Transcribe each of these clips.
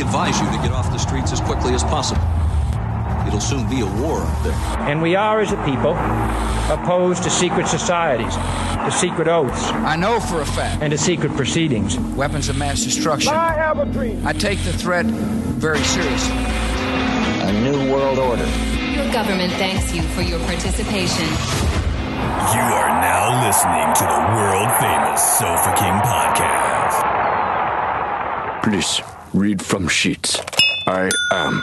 advise you to get off the streets as quickly as possible. It'll soon be a war out there. And we are, as a people, opposed to secret societies, to secret oaths. I know for a fact. And to secret proceedings. Weapons of mass destruction. I have a dream. I take the threat very seriously. A new world order. Your government thanks you for your participation. You are now listening to the world-famous Sofa King podcast. Please, read from sheets. I am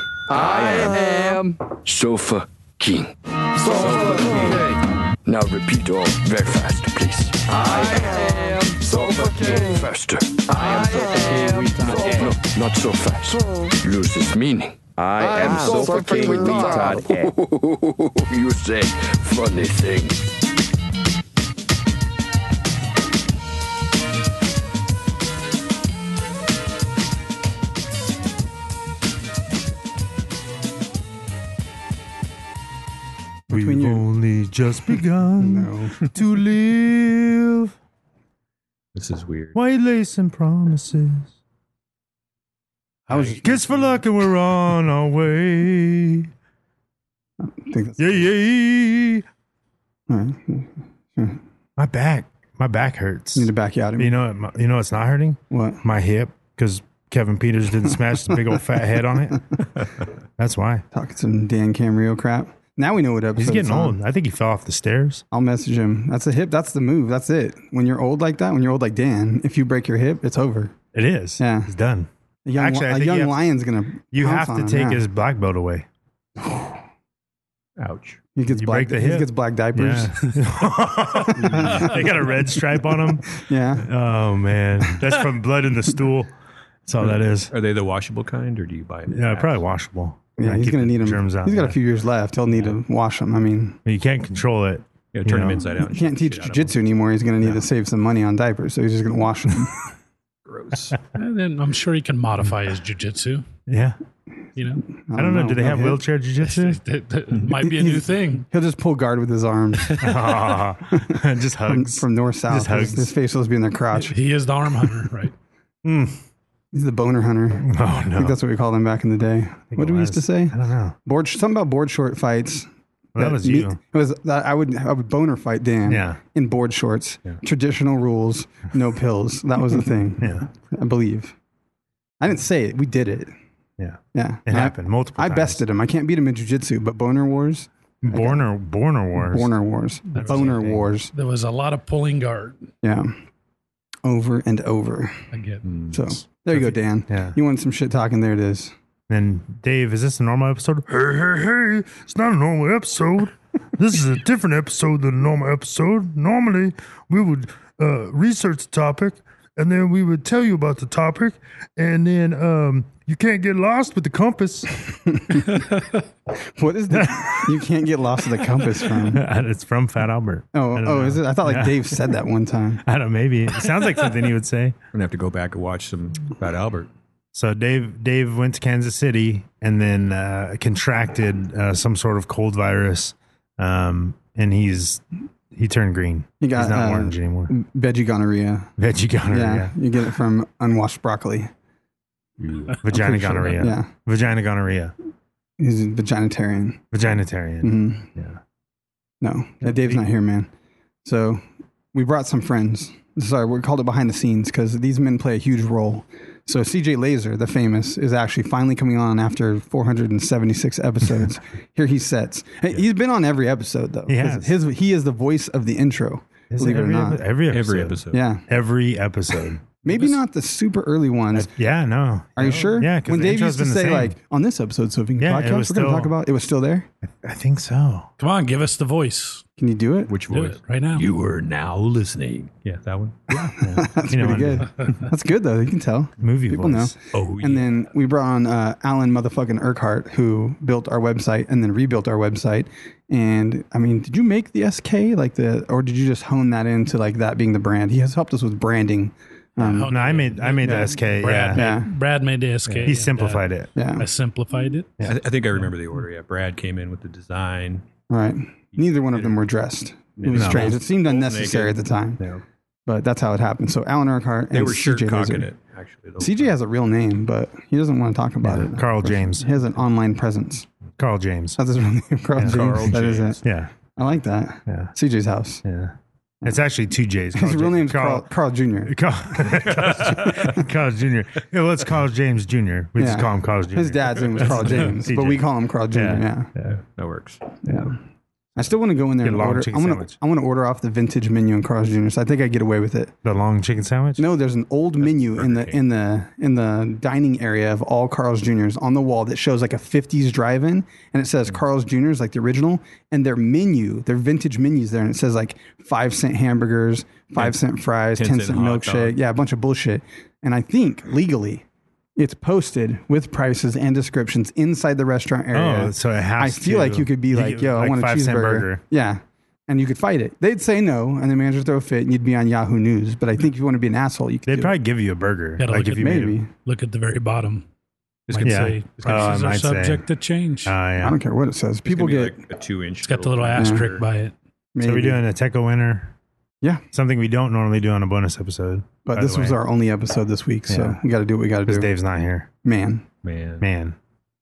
Sofa King. Sofa King. Now repeat all very fast, please. I am Sofa King. Faster. I am Sofa King. No, not so fast. Loses meaning. I am Sofa King. You say funny things. We've only just begun to live. This is weird. White lace and promises. Kiss for luck and we're on our way. I think that's Yeah. all right. My back hurts. I need to back you out. You know it's not hurting? What? My hip, because Kevin Peters didn't smash the big old fat head on it. That's why. Talking some Dan Camrio crap. Now we know what episode He's getting it's on. old. I think he fell off the stairs. I'll message him. That's a hip. That's the move. That's it. When you're old like that, when you're old like Dan, if you break your hip, it's over. It is. Yeah. He's done. A young, Actually, I a think young you have- lion's going to You have to take his black belt away. Ouch. He gets You black, break the he hip. gets black diapers. Yeah. They got a red stripe on them. Yeah. Oh, man. That's from blood in the stool. That's all that is. Are they the washable kind, or do you buy them? Yeah, probably washable. Yeah, he's Keep going to the need them. germs out. He's got a few years left. He'll need to wash them. I mean, You can't control it. Yeah, turn them know. inside out. he can't teach jiu-jitsu anymore. He's going to need to save some money on diapers, so he's just going to wash them. Gross. And then I'm sure he can modify his jiu-jitsu. Yeah. You know, I don't know. Do they have Okay. wheelchair jiu-jitsu? that might be a new thing. He'll just pull guard with his arms. Just hugs. From north south. Just hugs. His face will be in their crotch. He is the arm hunter, right? He's the boner hunter. Oh, I no. think that's what we called him back in the day. What did we used to say? I don't know. Something about board short fights. Well, that was you. It was that I would boner fight Dan. Yeah. In board shorts. Yeah. Traditional rules, no pills. That was the thing. Yeah. I believe. I didn't say it. We did it. Yeah. Yeah. It happened multiple I times. bested him. I can't beat him in jiu-jitsu, but boner wars. Borner Wars. Boner wars. Boner wars. There was a lot of pulling guard. Yeah. Over and over. Again. So there you go, Dan. Yeah. You want some shit talking? There it is. Then, Dave, is this a normal episode? Hey, it's not a normal episode. This is a different episode than a normal episode. Normally, we would research the topic, and then we would tell you about the topic, and then you can't get lost with the compass. What is that? You can't get lost with the compass from. It's from Fat Albert. I don't know. Is it? I thought like Yeah. Dave said that one time. I don't know, maybe. It sounds like something he would say. I'm gonna have to go back and watch some Fat Albert. So Dave went to Kansas City and then contracted some sort of cold virus, and he turned green. He got He's not orange anymore. veggie gonorrhea. Veggie gonorrhea. Yeah, you get it from unwashed broccoli. Vagina gonorrhea. Yeah. Vagina gonorrhea. He's a vaginitarian. Vaginitarian. Mm-hmm. Yeah. No, Dave's not here, man. So we brought some friends. Sorry, we called it behind the scenes because these men play a huge role. So CJ Laser, the famous, is actually finally coming on after 476 episodes. Here he sits. Hey, he's been on every episode though. He has. He is the voice of the intro. Believe it or not. Every episode. Every episode. Yeah. Every episode. Maybe not the super early ones. Yeah, no. Are you sure? Yeah, 'cause when the Dave intro's used to been the say same. like on this episode, Sophie Yeah, podcast, it was we're going to still- talk about. It was still there. I think so. Come on, give us the voice. Can you do it? Which Do voice? it right now. You are now listening. Yeah, that one. That's You know, pretty good. That's good though. You can tell. Movie People voice. know. Oh, yeah. And then we brought on Alan motherfucking Urquhart, who built our website and then rebuilt our website. And I mean, did you make the SK or did you just hone that into like that being the brand? He has helped us with branding. No, I made the SK. Brad, Yeah. Brad made the SK. He simplified it. Yeah. I simplified it. I think I remember the order. Yeah, Brad came in with the design. Right. Neither one of them were dressed. It was No. strange. It seemed Both unnecessary at naked. the time. Yeah. But that's how it happened. So Alan Urquhart and They were shirt CJ cocking Laser. it, actually. CJ has a real name, but he doesn't want to talk about it. Carl James. He has an online presence. Carl James. That's his real name. Carl James. Carl That is James. it. Yeah. I like that. Yeah. CJ's house. Yeah. It's actually two J's. His real name's Carl Jr. Carl Jr. Yeah, well, it's Carl James Jr. We just call him Carl Jr. His dad's name was Carl James, but we call him Carl Jr. Yeah. That works. Yeah. I still want to go in there Get a and long order. chicken I sandwich. want to order off the vintage menu in Carl's Jr. So I think I get away with it. The long chicken sandwich? No, there's an old menu in the dining area of all Carl's Jr.'s on the wall that shows like a 50s drive-in, and it says Carl's Jr.'s like the original, and their menu, their vintage menus there, and it says like 5-cent hamburgers, 5-cent fries, 10-cent milkshake, a bunch of bullshit. And I think legally, it's posted with prices and descriptions inside the restaurant area. Oh, so it has I feel like you could be like, yo, I want a 5-cent cheeseburger. burger. Yeah. And you could fight it. They'd say no, and the manager throw a fit, and you'd be on Yahoo News. But I think if you want to be an asshole, you could They'd do probably it. give you a burger. Gotta Like look if at you made Maybe. it. Look at the very bottom. It's Might gonna say, say- prices I are might say. subject to change. Yeah. I don't care what it says. People It's gonna get be like a 2-inch. It's got the little asterisk by it. maybe. So we're doing a Teco winner. Yeah. Something we don't normally do on a bonus episode. But by this the was way, our only episode this week, so Yeah. we got to do what we got to because do. Dave's not here. Man, Man.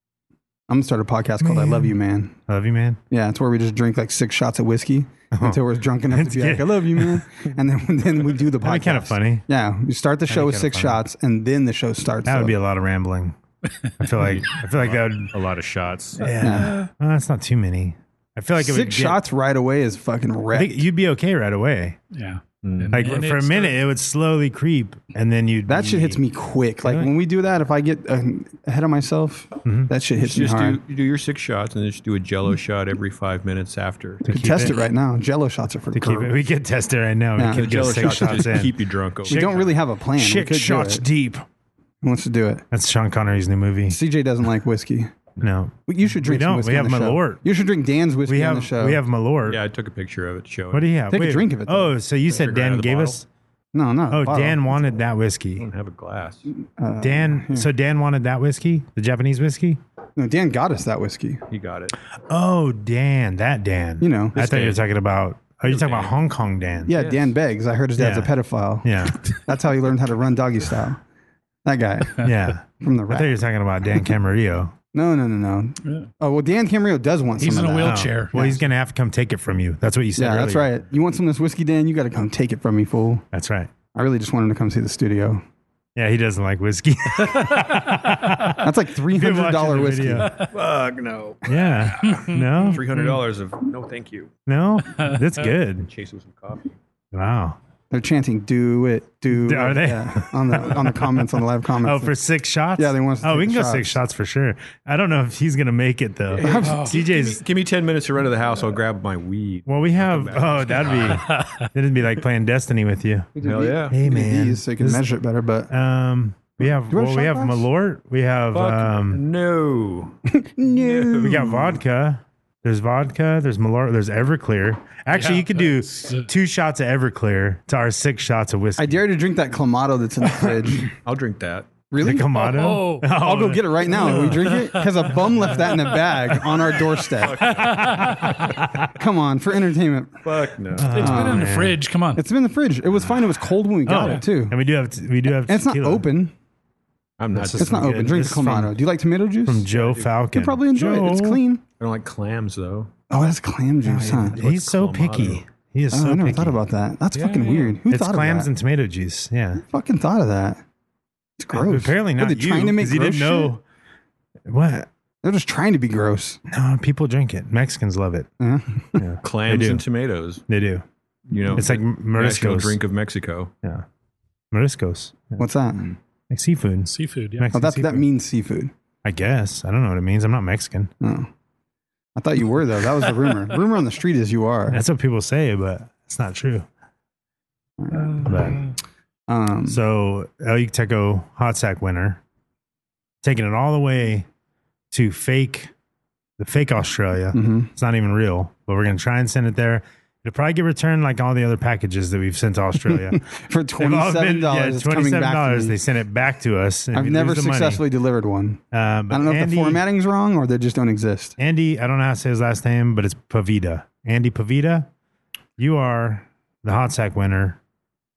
I'm going to start a podcast called I Love You, Man. I love you, man. Yeah, it's where we just drink like 6 shots of whiskey until we're drunk enough to be like, I love you, man. And then we do the podcast. That'd be kind of funny. Yeah, we start the show with That'd be 6 kinda funny. shots, and then the show starts. That would So- be a lot of rambling. I feel like that would. A lot of shots. Yeah. Well, that's not too many. I feel like it would 6 get- shots right away is fucking I wrecked. think you'd be okay right away. Yeah. Like And for a it's minute, it would slowly creep, and then you'd. That shit hits me quick. Like Really? when we do that, if I get ahead of myself, that shit hits me Just hard. do your 6 shots and then just do a Jello shot every 5 minutes after. We could test it right now. Jello shots are for To keep it, girls. we could test it right now. Yeah. We The could Jello get 6 shots to shots just in. keep you drunk. We don't really have a plan. We Six could do shots it. deep. Who wants to do it? That's Sean Connery's new movie. CJ doesn't like whiskey. No, You should drink We some don't. whiskey We on have the show. Malort. You should drink Dan's whiskey we on have the show. we have Malort. Yeah, I took a picture of it to show it. What do you have? Take a drink of it, though. Oh, so you said Figure out Dan of the gave bottle? us. No, no. Oh, bottle. Dan wanted that I whiskey. don't have a glass. Dan. So Dan wanted that whiskey, the Japanese whiskey. No, Dan got us that whiskey. You got it. Oh, Dan. That Dan. You know. I thought you were Dan. talking about. Oh, you're talking about Dan. Hong Kong Dan. Yeah, Yes. Dan Beggs. I heard his dad's Yeah. a pedophile. Yeah. That's how he learned how to run doggy style. That guy Yeah. from the I thought you were rat. talking about Dan Camarillo. No. Oh, well, Dan Camarillo does want He's some in of a that. wheelchair. Well, he's gonna have to come take it from you. That's what you said. Yeah, that's earlier. right. You want some of this whiskey, Dan? You got to come take it from me, fool. That's right. I really just want him to come see the studio. Yeah, he doesn't like whiskey. That's like $300 Watching the whiskey. video. Fuck no. Yeah. No. $300 of no, thank you. No. That's good. Chase with some coffee. Wow. They're chanting, "Do it, do." Are it." they? Yeah, on the comments on the live comments? Oh, for 6 shots? Yeah, they want us to Oh, take we can the go 6 shots. shots for sure. I don't know if he's gonna make it though. CJ's. Give me 10 minutes to run to the house. I'll grab my weed. Well, we have. Oh, that'd be like playing Destiny with you. Hell yeah. Hey man, These, so you can This- measure it better. But we have. Do we have Well, we shot have glass? Malort. We have. Fuck no. no, We got vodka. There's vodka. There's Malort. There's Everclear. Actually, Yeah, you could do that's, 2 shots of Everclear to our 6 shots of whiskey. I dare you to drink that Clamato that's in the fridge. I'll drink that. Really? The Kamado. Oh. I'll go get it right now. Will we drink it? Because a bum left that in a bag on our doorstep. Come on, for entertainment. Fuck no. It's been in the man. fridge. Come on. It's been in the fridge. It was fine. It was cold when we got it too. And we do have. And it's not tequila. open. I'm not. This It's not good. open. Drink This the is Clamato. from- Do you like tomato juice? From Joe Falcon. You'll probably enjoy it. It's Joe. clean. I don't like clams though. Oh, that's clam juice, huh? He's so Clamato? picky. He is Oh, so I never picky. thought about that. That's fucking weird. Who It's thought clams of that? and tomato juice. Yeah. Who fucking thought of that? It's gross. Apparently not Are they you. trying to make 'cause you gross didn't know. What? They're just trying to be gross. No, people drink it. Mexicans love it. Yeah. Yeah. Clams They do. and tomatoes. They do. You know, It's like national Mariscos. drink of Mexico. Yeah. Mariscos. Yeah. What's that? Like seafood. Seafood. Yeah. Mexican Oh, that seafood. means seafood. I guess. I don't know what it means. I'm not Mexican. Oh. I thought you were, though. That was the rumor. Rumor on the street is you are. That's what people say, but it's not true. But, so El Yucateco Hot Sack winner, taking it all the way to the fake Australia. Mhm. It's not even real, but we're going to try and send it there. It'll probably get returned like all the other packages that we've sent to Australia. For They've all been- $27, it's coming back to $27. me. They sent it back to us. and I've we never lose the money. successfully delivered one. But I don't know if the formatting's wrong or they just don't exist. Andy, I don't know how to say his last name, but it's Pavida. Andy Pavida, you are the Hot Sack winner.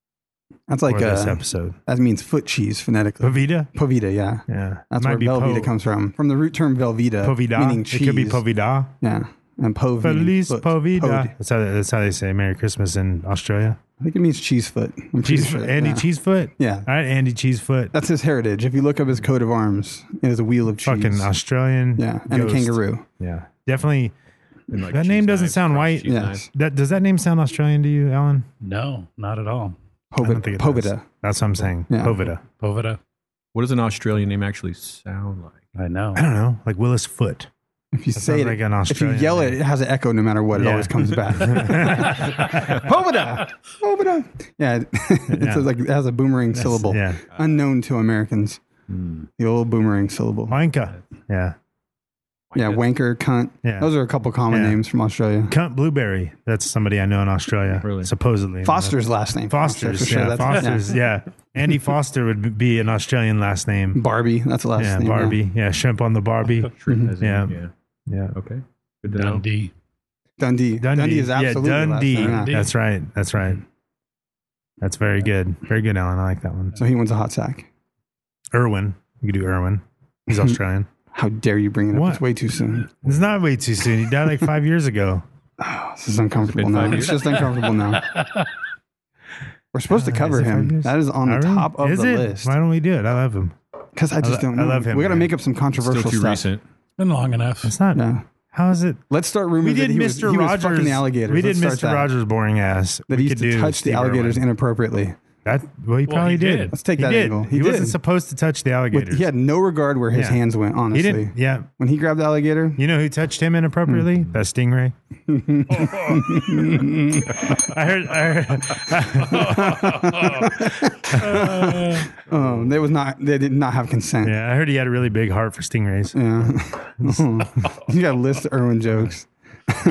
That's like this episode. That means foot cheese phonetically. Povita? Povita, yeah. Yeah. That's Might where be Velveeta comes from the root term Velveeta, Povida. meaning cheese. It could be Povida. Yeah. And Pove Feliz foot. Povida. Poved. That's how they say Merry Christmas in Australia. I think it means cheesefoot. I'm pretty sure. Andy yeah. Cheesefoot? Yeah. All right, Andy Cheesefoot. That's his heritage. If you look up his coat of arms, it is a wheel of cheese. Fucking Australian. Yeah, and ghost. a kangaroo. Yeah. Definitely. And like That cheese name doesn't knives, sound fresh white. cheese Yes. knives. Does that name sound Australian to you, Alan? No, not at all. I don't think it does. Povida. That's what I'm saying. Yeah. Povida. Povida. What does an Australian name actually sound like? I know. I don't know. Like Willis Foot. If you That say sounds it, like an if you Australian yell it, name. it has an echo no matter what. It Yeah. always comes back. Povida. Povida. Yeah, Yeah. like it has a boomerang syllable. Yeah. Unknown to Americans. The old boomerang syllable. Wanka. Yeah. Yeah, wanker, cunt. Yeah. Those are a couple common Yeah. names from Australia. Cunt Blueberry. That's somebody I know in Australia. Really? Supposedly. Foster's last name. Foster's. for sure. Yeah. That's- Foster's. Yeah. Andy Foster would be an Australian last name. Barbie. That's the last Yeah. name. Barbie. Yeah. Shrimp on the Barbie. As in- Yeah. yeah. Yeah. Okay. Good to know. Dundee. Dundee. Dundee is absolutely Yeah, the last Dundee. name, yeah. That's right. That's right. That's very good. Very good, Alan. I like that one. So he wins a hot sack. Irwin. You could do Irwin. He's Australian. How dare you bring it up? What? It's way too soon. It's not way too soon. He died like 5 years ago. This is uncomfortable Been now. 5 It's years? just uncomfortable now. We're supposed to cover Is it 5 him. years? That is on the Irwin? top of Is the it? list. Why don't we do it? I love him. Because I just don't know. I love him, We got to man. make up some Still controversial too stuff. recent. Been long enough. It's not. Yeah. How is it? Let's start rumors We did that he was, Mr. he was Rogers. fucking the alligators. We did Let's start Mr. that. Rogers' boring ass. That We he used could to do touch the Steve alligators Irwin. inappropriately. Well, he probably he did. did. Let's take He that did. angle. He He wasn't did. supposed to touch the alligators. He had no regard where his Yeah. hands went, He honestly. didn't. Yeah. When he grabbed the alligator, You know who touched him inappropriately? That stingray. they did not have consent. Yeah, I heard he had a really big heart for stingrays. Yeah. You got a list of Irwin jokes. He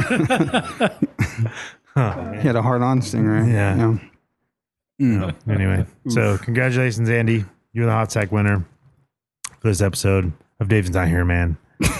had a hard-on stingray. Yeah. Anyway, so congratulations, Andy. You're the hot sack winner for this episode of Dave's Not Here, Man.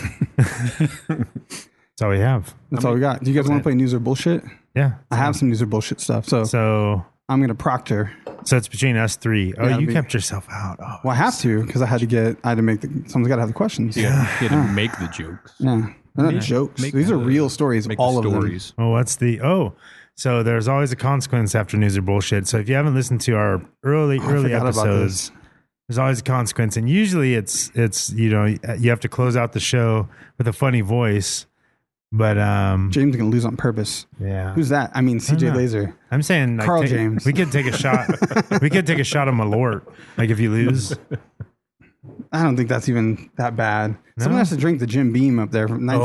That's all we have. That's all we got. Do you guys want to play news or bullshit? Yeah. I have some news or bullshit stuff. So I'm going to proctor. So it's between us three. Oh, Yeah, you it'll be- kept yourself out. Oh, Well, I have to because I had to make someone's got to have the questions. Yeah. You had to make the jokes. Yeah. They're not jokes. These are real stories. Make All the of them. stories. Oh, what's the so there's always a consequence after news or bullshit. So if you haven't listened to our early forgot about episodes, there's always a consequence, and usually it's you have to close out the show with a funny voice. But James going to lose on purpose. yeah, Who's that? I mean, I don't CJ know. Laser. I'm saying like, Carl James. We could take a shot. We could take a shot of Malort. Like if you lose, I don't think that's even that bad. No? Someone has to drink the Jim Beam up there from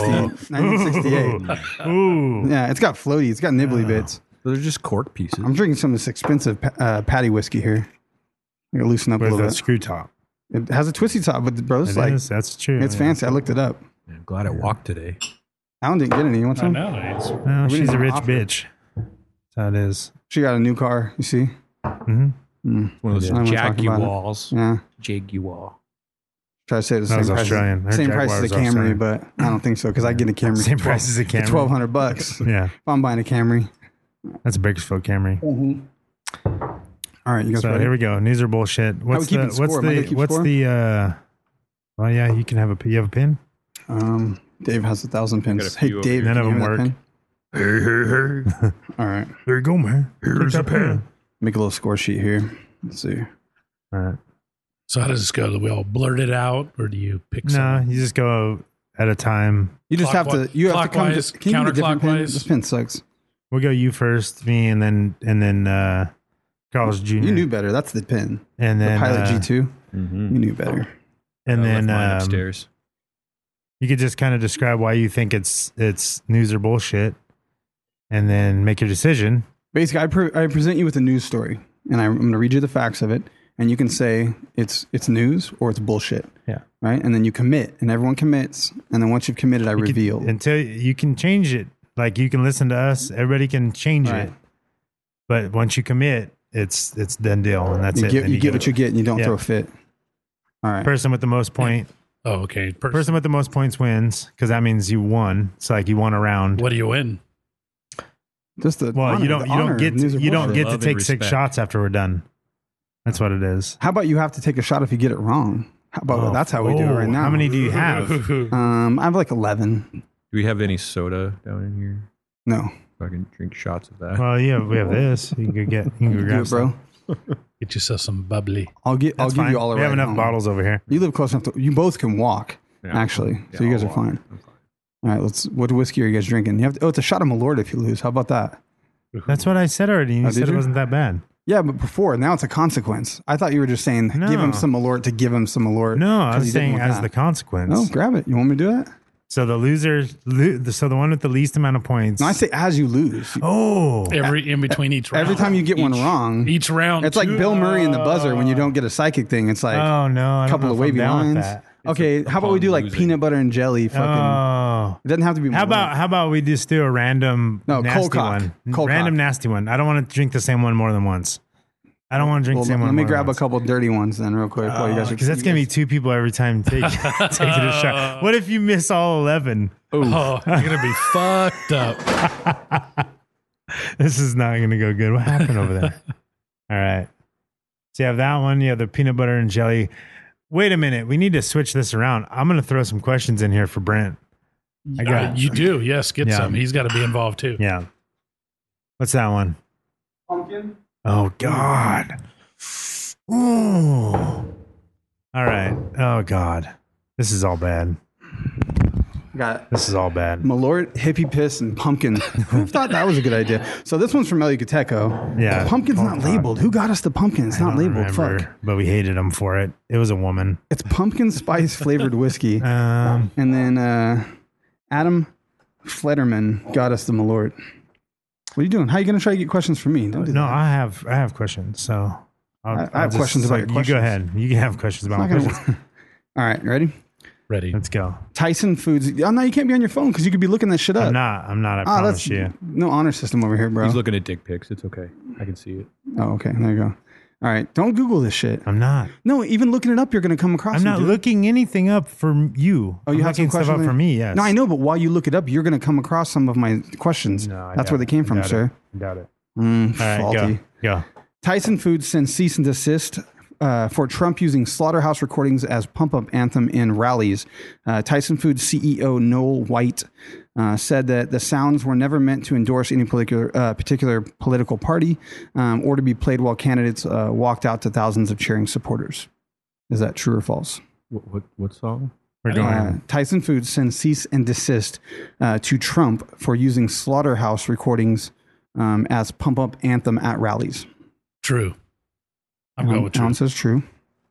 1968. Ooh, Yeah, it's got floaty. It's got nibbly bits. Those are just cork pieces. I'm drinking some of this expensive patty whiskey here. I gotta loosen up a with little a bit. screw top. It has a twisty top, but bro, it's It like is. That's true. it's yeah. fancy. I looked it up. I'm glad I walked today. Alan didn't get any. You want I some? know. It's, Well, We she's didn't a rich offer. bitch. That's how it is. She got a new car. You see? One of those I don't wanna talk about it. Jaguars. Yeah. Jaguar. Try to say the That was same price. Australian. Her Same price as a Jaguars are Camry, Australian. but I don't think so because I get a Camry. Same for price as a Camry. For $1,200. Yeah, If I'm buying a Camry. that's a Bakersfield Camry. All right, you guys So ready? here we go. News or bullshit. What's keeping the what's score? Am I gonna the keep what's score? the well yeah, you can have a pin? Dave has 1,000 pins. Got a Hey, few of Dave, them. None can of you them hand me that pen? All right. There you go, man. Here's a pen. Make a little score sheet here. Let's see. All right. so how does this go? Do we all blurt it out, or do you pick No, some? you just go at a time. You just have to. Clockwise- You have to come. clockwise, Can you get a different pen? counterclockwise? This pen sucks. We'll go you first, me, and then Carlos Jr. You knew better. That's the pen. and then The Pilot G2. Mm-hmm. You knew better. and I then left mine upstairs. you could just kind of describe why you think it's news or bullshit, and then make your decision. Basically, I present you with a news story, and I'm going to read you the facts of it, and you can say it's news or it's bullshit. Yeah. Right, and then you commit, and everyone commits, and then once you've committed, I reveal. Until you can change it. Like you can listen to us, everybody can change Right. it. But once you commit, it's done deal, and that's you it. get, Then you get what you get, and you don't Yeah. throw a fit. All right. Person with the most point. Oh, okay. Person with the most points wins because that means you won. It's like you won a round. What do you win? Just the Well, honor, you don't the honor get of news you don't reporter. get to Love and take 6 respect. shots after we're done. That's what it is. How about you have to take a shot if you get it wrong? How about that's how we do it right now? How many do you have? I have like 11. Do we have any soda down in here? No. So I can drink shots of that. Well, yeah, we have this. You can go get. You can go Do grab it, bro. some. Get yourself some bubbly. I'll give That's you fine. all a We have ride enough home. bottles over here. You live close enough to. You both can walk. Yeah. Actually, Yeah, so you guys I'll are fine. walk. I'm fine. All right, let's. What whiskey are you guys drinking? You have to, it's a shot of Malort if you lose. How about that? That's what I said already. You Oh, said did it you? wasn't that bad. Yeah, but before now it's a consequence. I thought you were just saying No. give him some Malort to give him some Malort. No, I 'cause was you didn't saying want as that. the consequence. No, grab it. You want me to do that? So the loser, so the one with the least amount of points. No, I say as you lose. Oh, In between each round. Every time you get one wrong, Each round. it's like Bill Murray in the buzzer when you don't get a psychic thing. It's like oh no, I a don't couple know of if I'm wavy down with lines. that. Okay, how about we do like losing. peanut butter and jelly? Fucking. Oh, It doesn't have to be. how Malort. about we just do a random No, nasty cold cock. one, Cold random cock. nasty one. I don't want to drink the same one more than once. I don't want to drink Well, the same one. let me more grab than a couple dirty ones then, real quick. while you guys are because that's gonna be 2 people every time taking taking a shot. What if you miss all 11? Oh, you're going to be fucked up. This is not going to go good. What happened over there? All right. So you have that one. You have the peanut butter and jelly. Wait a minute. We need to switch this around. I'm going to throw some questions in here for Brent. I got You do. Yes, get Yeah. some. He's got to be involved too. Yeah. What's that one? pumpkin. Oh, God. Ooh. All right. Oh, God. This is all bad. Got This is all bad. Malort, hippie piss, and pumpkin. Who thought that was a good idea? So this one's from El Yucateco. Yeah. Pumpkin's Oh, not God. labeled. Who got us the pumpkin? It's I not don't labeled. remember, Fuck. but we hated him for it. It was a woman. It's pumpkin spice flavored whiskey. Um, And then Adam Flederman got us the Malort. What are you doing? How are you going to try to get questions from me? Don't do no, that. I have questions. So I have questions about your You questions. go ahead. You can have questions about Not my gonna questions. work. All right, ready? Ready. Let's go. Tyson Foods. Oh, no, you can't be on your phone because you could be looking this shit up. I'm not. I Oh, promise that's you. no honor system over here, bro. He's looking at dick pics. It's okay. I can see it. Oh, okay. There you go. All right. Don't Google this shit. I'm not. No, even looking it up, you're going to come across I'm some, not dude. looking anything up for you. Oh, you I'm have some looking stuff questions up there? for me. Yes. No, I know, but while you look it up, you're going to come across some of my questions. No, I That's doubt where they it. came I from, doubt sir. it. I doubt it. Mm, All right, faulty. go. Tyson Foods sends cease and desist for Trump using slaughterhouse recordings as pump-up anthem in rallies. Tyson Foods CEO Noel White said that the sounds were never meant to endorse any particular political party or to be played while candidates walked out to thousands of cheering supporters. Is that true or false? What song? We're going. Tyson Foods sends cease and desist to Trump for using slaughterhouse recordings as pump-up anthem at rallies. True. I'm going with true. Alan says true.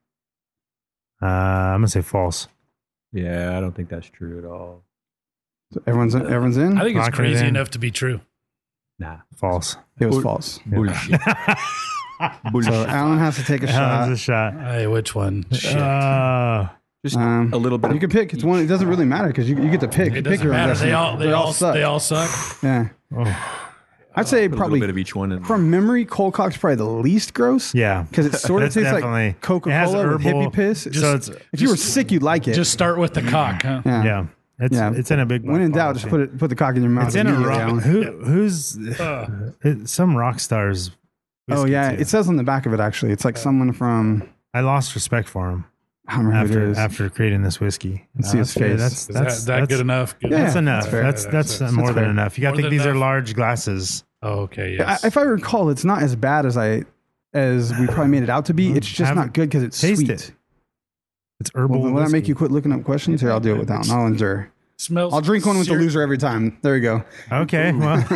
I'm gonna say false. Yeah, I don't think that's true at all. So everyone's in? I think it's Lock it crazy in. enough to be true. Nah. It False. was Bull- false. Bullshit. So Alan has to take a That was shot. a shot. Hey, which one? Shit. Just a little bit You of can pick. It's one. It doesn't really matter because you get to pick. It You pick doesn't your own matter. destiny. They all suck. They all suck. Yeah. Oh. I'd say put a probably little bit of each one in. from memory, cold cock's probably the least gross. Yeah. Because it sort of That's tastes definitely- like Coca-Cola it has with herbal- hippie piss. so it's if you were sick, you'd like it. Just start with the cock, huh? yeah. Yeah. It's in a big. When in bottle, doubt, just too. put the cock in your mouth. It's in a immediately, rock. Alan. Who's some rock stars? Oh whiskey, yeah, too. it says on the back of it actually. It's like someone from I lost respect for him I don't remember who it is. after creating this whiskey. Let's see his face. Is that good enough? Good Yeah, That's enough. fair. That's more than fair. enough. You got to More think than these are enough. large glasses. Oh, okay. Yes. If I recall, it's not as bad as we probably made it out to be. It's just Have not it. good because it's Taste sweet. it. It's herbal. Will that make whiskey. you quit looking up questions? Here, I'll do it without. I'll endure. Smells. I'll drink one with the loser every time. There you go. Okay. Well, We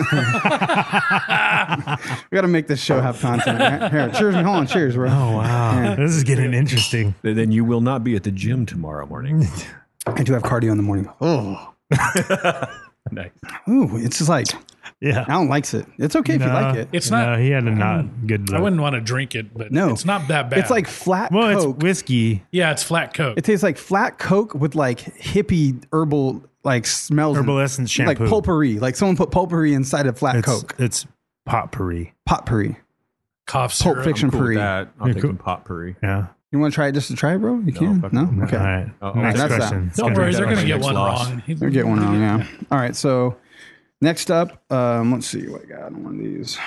got to make this show have content. Right? Here, cheers me. Hold on. Cheers, bro. oh wow, this is getting interesting. Then you will not be at the gym tomorrow morning. I do have cardio in the morning. Oh, Nice. ooh, it's just like Yeah. Alan likes it. It's okay if you like it. It's not. No, he had a not good I look. wouldn't want to drink it, but No, it's not that bad. It's like flat Well, Coke. it's whiskey. yeah, it's flat Coke. It tastes like flat Coke with like hippie herbal like smells. Herbal essence shampoo. Like potpourri. Like someone put potpourri inside of flat It's Coke. it's potpourri. Potpourri. Cough Pulp syrup. Fiction Cool with Puri. that. I'm You're thinking cool. potpourri. Yeah. You want to try it just to try it, bro? You can? fuck No? no. Okay. All right. Oh, Next that's question. that. It's Don't gonna worry, be they're going to that get one. one loss. wrong. They'll get one wrong, yeah. All right, so Next up, let's see what I got on one of these.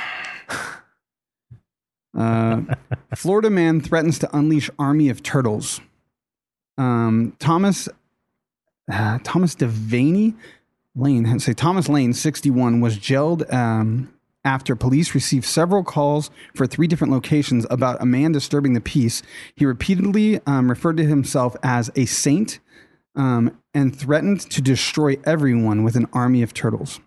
Florida man threatens to unleash army of turtles. Thomas Devaney Lane, Thomas Lane, 61, was jailed after police received several calls for 3 different locations about a man disturbing the peace. He repeatedly referred to himself as a saint and threatened to destroy everyone with an army of turtles.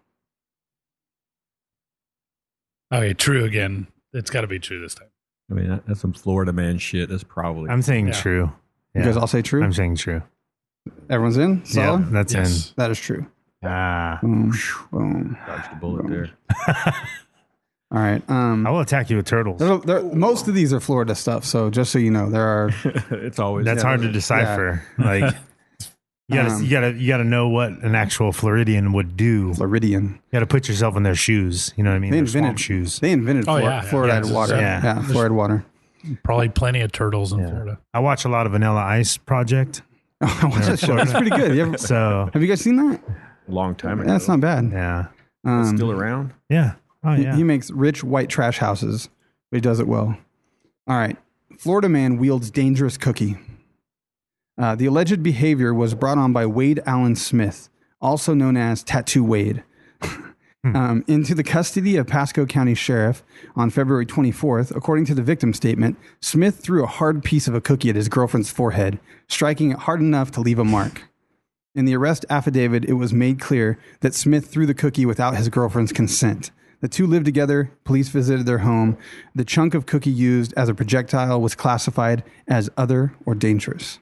Okay, true again. It's got to be true this time. I mean, that's some Florida man shit. That's probably. I'm saying true. You guys all say true? I'm saying true. Everyone's in? Solid? Yeah, that's in. That is true. Boom. Dodged the bullet there. All right. I will attack you with turtles. Most of these are Florida stuff, so just so you know, there are. It's always that's hard to decipher. Like you gotta know what an actual Floridian would do. Floridian. You gotta put yourself in their shoes. You know what I mean? They Their invented swamp shoes. They invented fluoride water. Yeah. Fluoride water. Probably plenty of turtles in Florida. I watch a lot of Vanilla Ice Project. I watch that show. It's pretty good. Have you guys seen that? A long time ago. That's not bad. Yeah. It's still around? Yeah. Oh, yeah. He makes rich white trash houses, but he does it well. All right. Florida man wields dangerous cookie. The alleged behavior was brought on by Wade Allen Smith, also known as Tattoo Wade, into the custody of Pasco County Sheriff on February 24th. According to the victim statement, Smith threw a hard piece of a cookie at his girlfriend's forehead, striking it hard enough to leave a mark. In the arrest affidavit, it was made clear that Smith threw the cookie without his girlfriend's consent. The two lived together. Police visited their home. The chunk of cookie used as a projectile was classified as other or dangerous.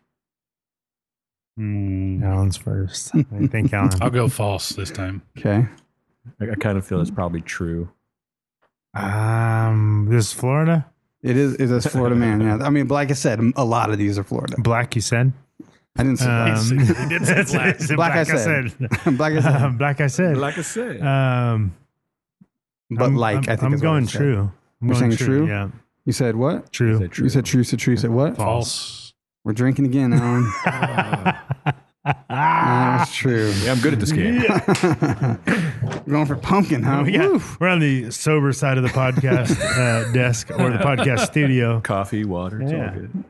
Alan's first. I think Alan. I'll go false this time. Okay. I kind of feel it's probably true. This is Florida? It is Florida man. Yeah. I mean, like I said, a lot of these are Florida. Black, you said? I didn't say black. He did say black. Black I said. Black I said. Black I said. Like I said. But I think I'm that's going what I said. true. You're saying true? Yeah. You said what? True. Said true. You said true. You said what? False. We're drinking again, Alan. That's true. Yeah, I'm good at this game. We're going for pumpkin, huh? We're on the sober side of the podcast desk or the podcast studio. Coffee, water, it's all good.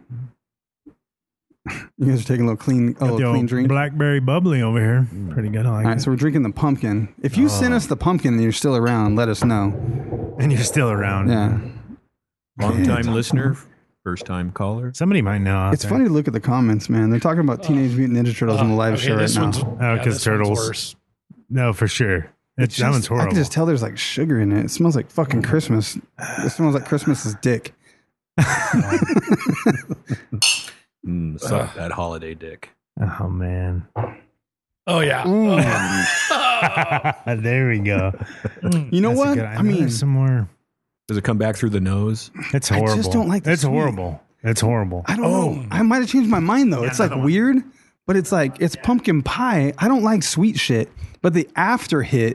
You guys are taking a little clean drink. Blackberry bubbly over here. Pretty good. I like All right, it. so we're drinking the pumpkin. If you send us the pumpkin and you're still around, let us know. And you're still around. Yeah. Long-time listener, first-time caller. Somebody might know. out It's there. funny to look at the comments, man. They're talking about Teenage Mutant Ninja Turtles on the live show right this now. one's because turtles. worse. No, for sure. That one's I horrible. can just tell there's like sugar in it. It smells like fucking Christmas. It smells like Christmas's dick. Suck that holiday dick. Oh, man. Oh, yeah. There we go. You know That's a what? good- I mean, there's some more. Does it come back through the nose? It's horrible. I just don't like the It's sweet. horrible. It's horrible. I don't know. I might have changed my mind though. It's like weird, but it's like it's pumpkin pie. I don't like sweet shit, but the after hit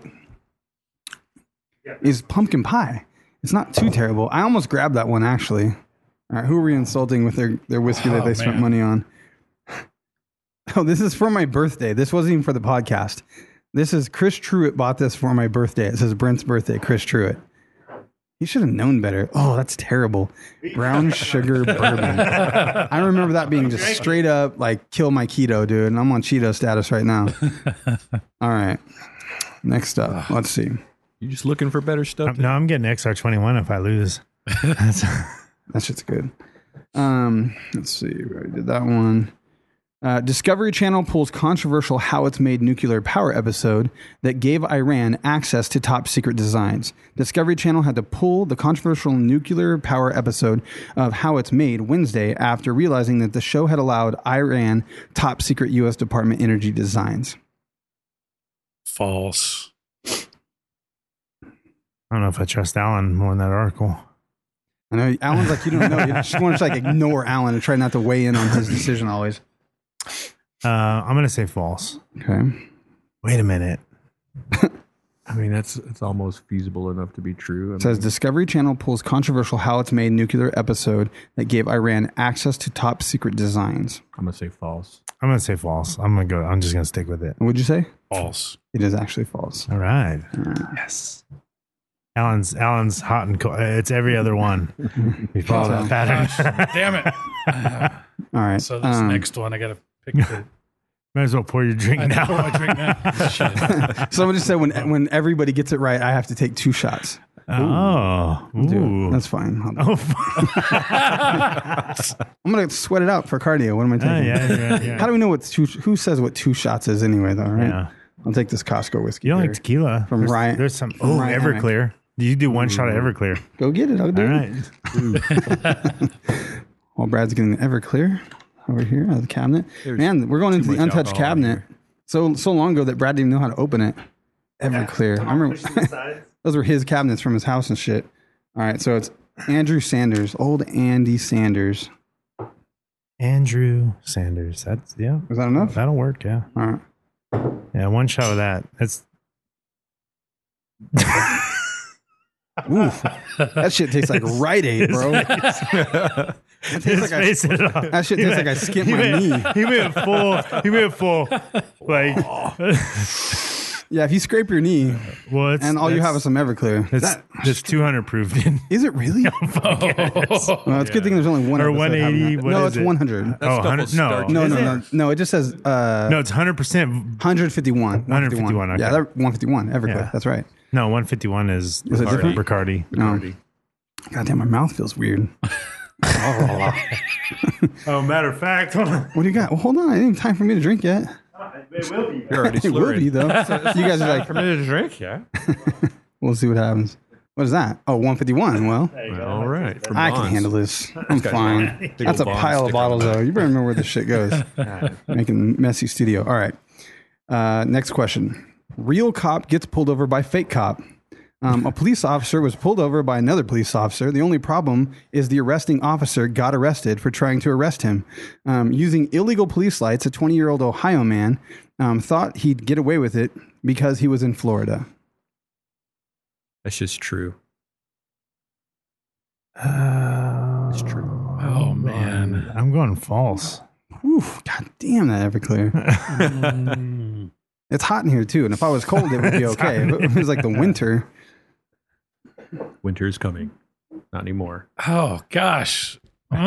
is pumpkin pie. It's not too terrible. I almost grabbed that one actually. All right, who are we insulting with their whiskey that they spent money on? Oh, this is for my birthday. This wasn't even for the podcast. This is Chris Truitt bought this for my birthday. It says Brent's birthday, Chris Truitt. He should have known better. Oh, that's terrible. Brown sugar bourbon. I remember that being just straight up like kill my keto, dude. And I'm on Cheeto status right now. All right. Next up. Let's see. You just looking for better stuff? No, I'm getting XR21 if I lose. That shit's good. Let's see. We already did that one. Discovery Channel pulls controversial How It's Made nuclear power episode that gave Iran access to top secret designs. Discovery Channel had to pull the controversial nuclear power episode of How It's Made Wednesday after realizing that the show had allowed Iran top secret U.S. Department energy designs. False. I don't know if I trust Alan more than that article. I know Alan's like, you don't know. You just want to like ignore Alan and try not to weigh in on his decision always. I'm going to say false. Okay. Wait a minute. I mean, it's almost feasible enough to be true. It says Discovery Channel pulls controversial How It's Made nuclear episode that gave Iran access to top secret designs. I'm gonna say false. I'm gonna say false. I'm just gonna stick with it. What'd you say? False. It is actually false. All right. Yes. Alan's hot and cold. It's every other one. We follow that pattern. Damn it. All right. So this next one, I got to pick the... Might as well pour your drink now. Pour my drink now. Shit. Someone just said when everybody gets it right, I have to take 2 shots. Oh, Dude, that's fine. I'm gonna sweat it out for cardio. What am I taking? Yeah. How do we know what who says what 2 shots is anyway? Though, right? Yeah. I'll take this Costco whiskey. You don't here. like tequila From Ryan. There's some. from Ryan Everclear. You do one shot of Everclear. Go get it. I'll do All it. right. While Brad's getting the Everclear over here out of the cabinet. Man, we're going into the untouched cabinet. So long ago that Brad didn't even know how to open it. Everclear. I remember those were his cabinets from his house and shit. All right, so it's Andrew Sanders, old Andy Sanders. Andrew Sanders. That's Is that enough? That'll work. Yeah. All right. Yeah. One shot of that. That's. Oof. That shit tastes like Rite Aid, bro. That shit tastes like I skipped my knee. He went full. Like, yeah, if you scrape your knee, well, and all you have is some Everclear. That's 200 proof. Is it really? Well, it's a good thing there's only one. Or episode 180. having that. No, it's 100. Oh, 100. No. It just says. No, it's 100%. 151. 151. Okay. Yeah, they're 151. Everclear. Yeah. That's right. No, 151 is it different? Bacardi. No. God damn, my mouth feels weird. Oh, matter of fact, hold on. What do you got? Well, hold on. It ain't time for me to drink yet. It will be. You're already It will slurring. be, though. You guys are like, Permitted to drink, yeah. we'll see what happens. What is that? Oh, 151. Well, All right. From I can Bonds. handle this. I'm got fine. big That's a old Bonds pile of sticker on bottles, the back. though. You better remember where this shit goes. Making messy studio. All right. Next question. Real cop gets pulled over by fake cop. A police officer was pulled over by another police officer. The only problem is the arresting officer got arrested for trying to arrest him. Using illegal police lights, a 20-year-old Ohio man thought he'd get away with it because he was in Florida. That's just true. It's true. Oh, man. I'm going false. Oof, God damn that Everclear. It's hot in here, too. And if I was cold, it would be okay. If it was like the winter. Winter's coming. Not anymore. Oh, gosh.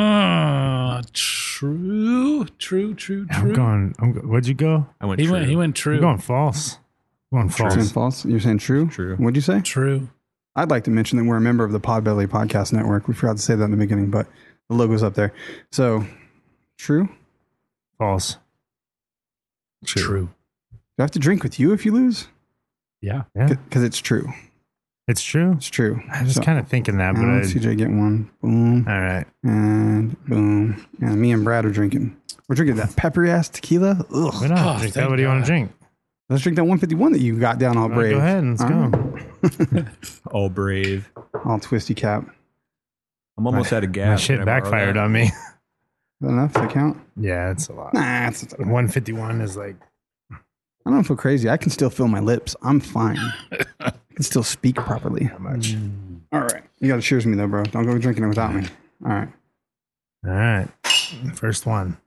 True. What'd you go? I went He true. went true. I'm going false. I'm going false. True and false. You're saying true? True. What'd you say? True. I'd like to mention that we're a member of the Podbelly Podcast Network. We forgot to say that in the beginning, but the logo's up there. So, true? False. True. Do I have to drink with you if you lose? Yeah. Yeah. Because it's true. It's true. It's true. I was kind of thinking that, but Alan, CJ get one. Boom. all right. And boom. And me and Brad are drinking. We're drinking that peppery ass tequila. Ugh. Why not? Drink that. thank What do you want God. to drink? Let's drink that 151 that you got down all brave. Go ahead and let's All go. right. All brave. All twisty cap. I'm almost out of gas. My Can shit I borrow backfired that? on me. Is that enough to count? Yeah, it's a lot. Nah, it's 151 is like. I don't feel crazy. I can still feel my lips. I'm fine. I can still speak properly. How much? All right. You got to cheers me, though, bro. Don't go drinking it without me. All right. All right. First one.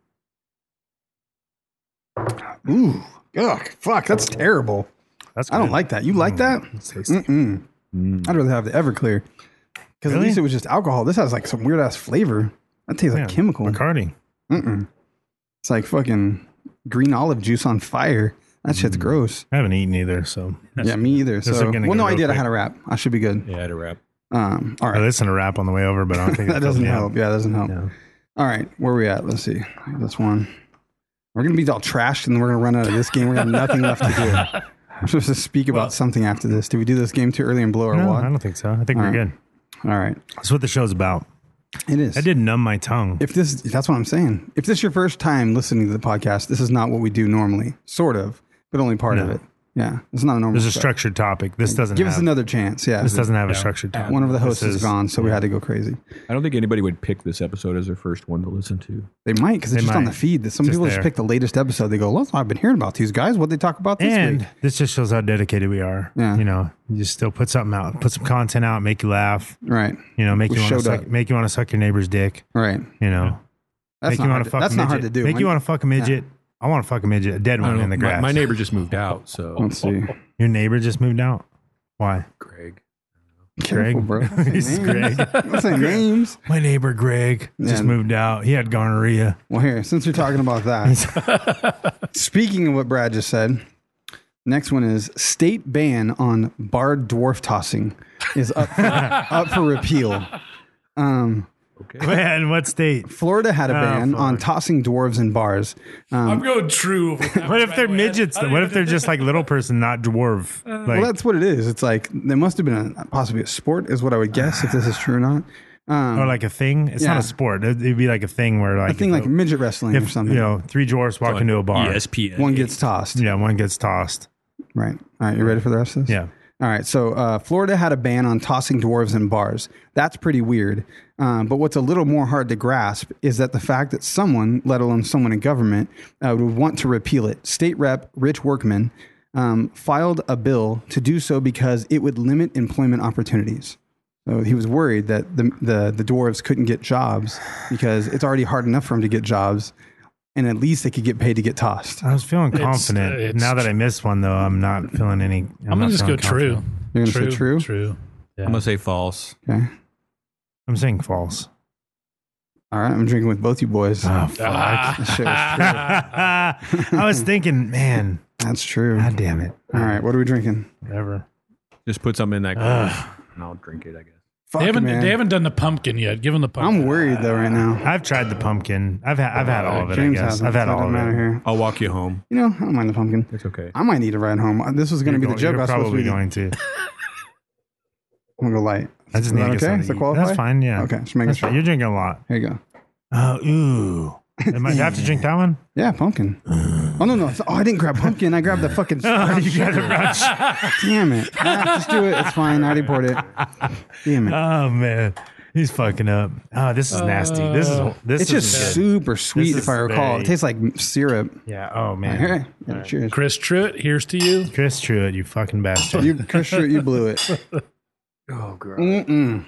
Ooh. Ugh. Fuck. That's terrible. That's I don't good. like that. You like that? It's tasty. Mm-mm. I'd rather have the Everclear. Because at Really? least it was just alcohol. This has like some weird ass flavor. That tastes Yeah, like chemical. Bacardi. Mm-mm. It's like fucking green olive juice on fire. That shit's gross. I haven't eaten either, so. Yeah, me either. This is So, gonna well, go no, I real did. I quick. had a wrap. I should be good. Yeah, I had a wrap. All I right. listened to rap on the way over, but I don't think That it fills doesn't me out. help. Yeah, that doesn't help. No. All right, where are we at? Let's see. This one. We're gonna be all trashed, and then we're gonna run out of this game. We're gonna have nothing left to do. We're supposed to speak about something after this. Did we do this game too early and blow our No, wad? I don't think so. I think All we're right. good. All right, That's what the show's about. it is. I did numb my tongue. That's what I'm saying. If this is your first time listening to the podcast, this is not what we do normally. Sort of, but only part of No. it. Yeah, it's not a normal. There's a structured topic. This doesn't Give have, us another chance. Yeah, This doesn't have a structured topic. One of the hosts This is gone, so we had to go crazy. I don't think anybody would pick this episode as their first one to listen to. They might because it's They just on might. the feed. Some Just people there. just pick the latest episode. They go, "Well, I've been hearing about these guys. What they talk about this And week." this just shows how dedicated we are. Yeah. You know, you just still put something out, put some content out, make you laugh. Right. You know, make We you want to showed suck, up. make you want to suck your neighbor's dick. Right. You know, That's make not you hard want to- fuck that's a not midget. hard to do. Make you want to fuck a midget. I want to fuck a midget, a dead I one don't in the know. grass. My neighbor just moved out, so Let's see. Your neighbor just moved out. Why? Greg. Careful, Greg? bro. Don't say He's names. Greg. Don't say names. My neighbor Greg just Yeah. moved out. He had gonorrhea. Well, here, since we're talking about that, speaking of what Brad just said, next one is state ban on barred dwarf tossing is up for repeal. Man, what state? Florida had a ban fuck. on tossing dwarves in bars. I'm going true. What if they're midgets? What if they're just like little person, not dwarf? Like, Well, that's what it is. It's like there must have been possibly a sport, is what I would guess, if this is true or not. or like a thing. It's not yeah. a sport. It'd be like a thing where like I think if like midget wrestling or if, something. you know, three dwarfs walk into a bar. ESPN. One gets tossed. Yeah, one gets tossed. Right. All right. You ready for the rest of this? Yeah. All right. So Florida had a ban on tossing dwarves in bars. That's pretty weird. But what's a little more hard to grasp is that the fact that someone, let alone someone in government, would want to repeal it. State Rep Rich Workman filed a bill to do so because it would limit employment opportunities. So he was worried that the dwarves couldn't get jobs because it's already hard enough for them to get jobs. And at least they could get paid to get tossed. I was feeling confident. Now that I missed one, though, I'm not feeling any. I'm going to just go true. You're going to say true? True. Yeah. I'm going to say false. Okay. I'm saying false. All right. I'm drinking with both you boys. Oh, fuck. That shit was true. I was thinking, man. That's true. God damn it. All right. What are we drinking? Whatever. Just put something in that glass and I'll drink it, I guess. Fuck, They haven't done the pumpkin yet. Give them the pumpkin. I'm worried though right now. I've tried the pumpkin. I've had all of it, James I guess. hasn't, I've had so it all doesn't of matter it. here. I'll walk you home. You know, I don't mind the pumpkin. It's okay. I might need a ride home. This was going to be the joke. I You're was supposed to probably be. going to. I'm going to go light. I just Is need that to get okay? something Is to that eat. qualify? That's fine, yeah. Okay, just making That's sure. fine. You're drinking a lot. Here you go. Oh, ooh. Am I have to drink that one? Yeah, pumpkin. Oh, no. Oh, I didn't grab pumpkin. I grabbed the fucking. Oh, you got a brunch. Damn it. Just do it. It's fine. I already poured it. Damn it. Oh, man. He's fucking up. Oh, this is nasty. This It's is just good. super sweet, This if I is recall. very- It tastes like syrup. Yeah. Oh, Here. man. Yeah, cheers. Chris Truitt, here's to you. Chris Truitt, you fucking bastard. Chris Stewart, you blew it. Oh, God. Mm-mm.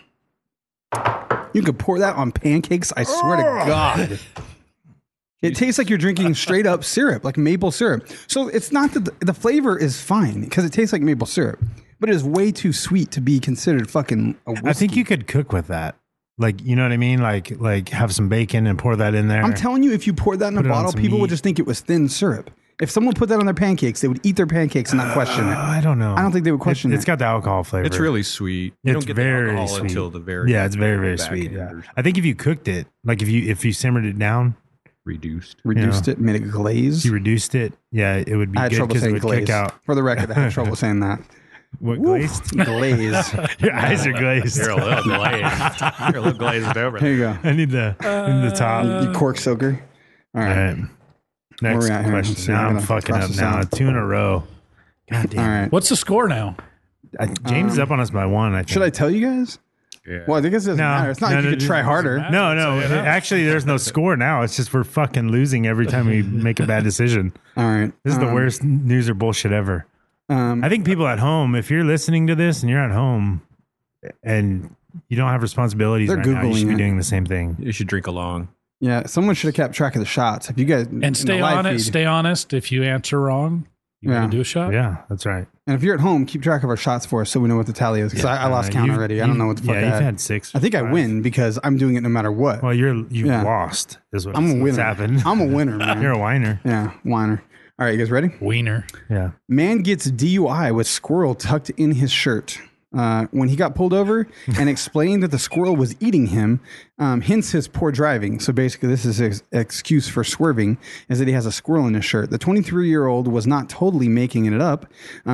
You could pour that on pancakes, I swear to God. It tastes like you're drinking straight up syrup, like maple syrup. So it's not that the flavor is fine because it tastes like maple syrup, but it is way too sweet to be considered fucking a whiskey. I think you could cook with that. Like, you know what I mean? Like have some bacon and pour that in there. I'm telling you, if you poured that in a Put it on bottle, some people would meat. just think it was thin syrup. If someone put that on their pancakes, they would eat their pancakes and not question it. I don't know. I don't think they would question It's it. got the alcohol flavor. It's really sweet. You It's don't get very the alcohol sweet. until the very Yeah, it's very, very back sweet. end Yeah. or something. I think if you cooked it, like if you simmered it down, Reduced. Reduced it, made it glaze. you reduced it, yeah, it would be I had good trouble because it saying would glaze. kick out. For the record, I had trouble saying that. What, Woo. glazed? Glaze. Your eyes are glazed. You're a little glazed. You're a little glazed over. Here you go. I need the top. You cork soaker. All All right. right. Next we at here? Let's question. see. Now I'm I'm gonna fucking cross up this now. out. 2 in a row. God damn. All right. What's the score now? James is up on us by 1, I think. Should I tell you guys? Yeah. Well, I think it doesn't matter. It's not like you could try harder. No. Actually, there's no score now. It's just we're fucking losing every time we make a bad decision. All right. This is the worst news or bullshit ever. I think people at home, if you're listening to this and you're at home and you don't have responsibilities They're right now, you Googling should be it. doing the same thing. You should drink along. Yeah, someone should have kept track of the shots. If you guys And stay on it. Stay honest. If you answer wrong, you Yeah. want to do a shot? Yeah, that's right. And if you're at home, keep track of our shots for us so we know what the tally is. Because I lost count already. I don't know what the fuck. Yeah, I you've had. had 6. I think I 5. win because I'm doing it no matter what. Well, you've Yeah. lost. Is what I'm a what's winner. happened. I'm a winner, man. You're a whiner. Yeah, whiner. All right, you guys ready? Wiener. Yeah. Man gets DUI with squirrel tucked in his shirt. When he got pulled over and explained that the squirrel was eating him, hence his poor driving. So basically, this is his excuse for swerving, is that he has a squirrel in his shirt. The 23-year-old was not totally making it up.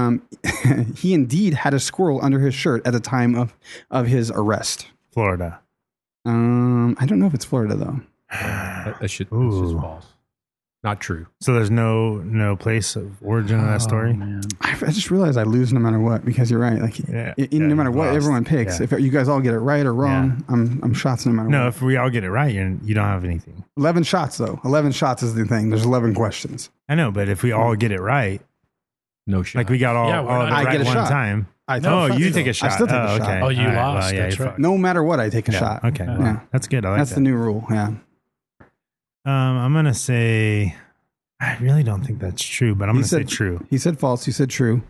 He indeed had a squirrel under his shirt at the time of his arrest. Florida. I don't know if it's Florida, though. That's just false. Not true. So there's no place of origin in that story. I just realized I lose no matter what because you're right. Like, no matter what everyone picks, if you guys all get it right or wrong, I'm shots no matter what. No, if we all get it right, you don't have anything. 11 shots though. 11 shots is the thing. There's 11 questions. I know, but if we all get it right, no shot. Like we got all of it I right get a one shot. time. You take a shot. I still take a shot. Okay. Oh, you All right. lost. Well, yeah, That's you're right. fucked. No matter what, I take a shot. Okay. Well, Yeah. That's good. I like That's that. the new rule. Yeah. I'm gonna say. I really don't think that's true, but I'm gonna say true. He said false. You said true.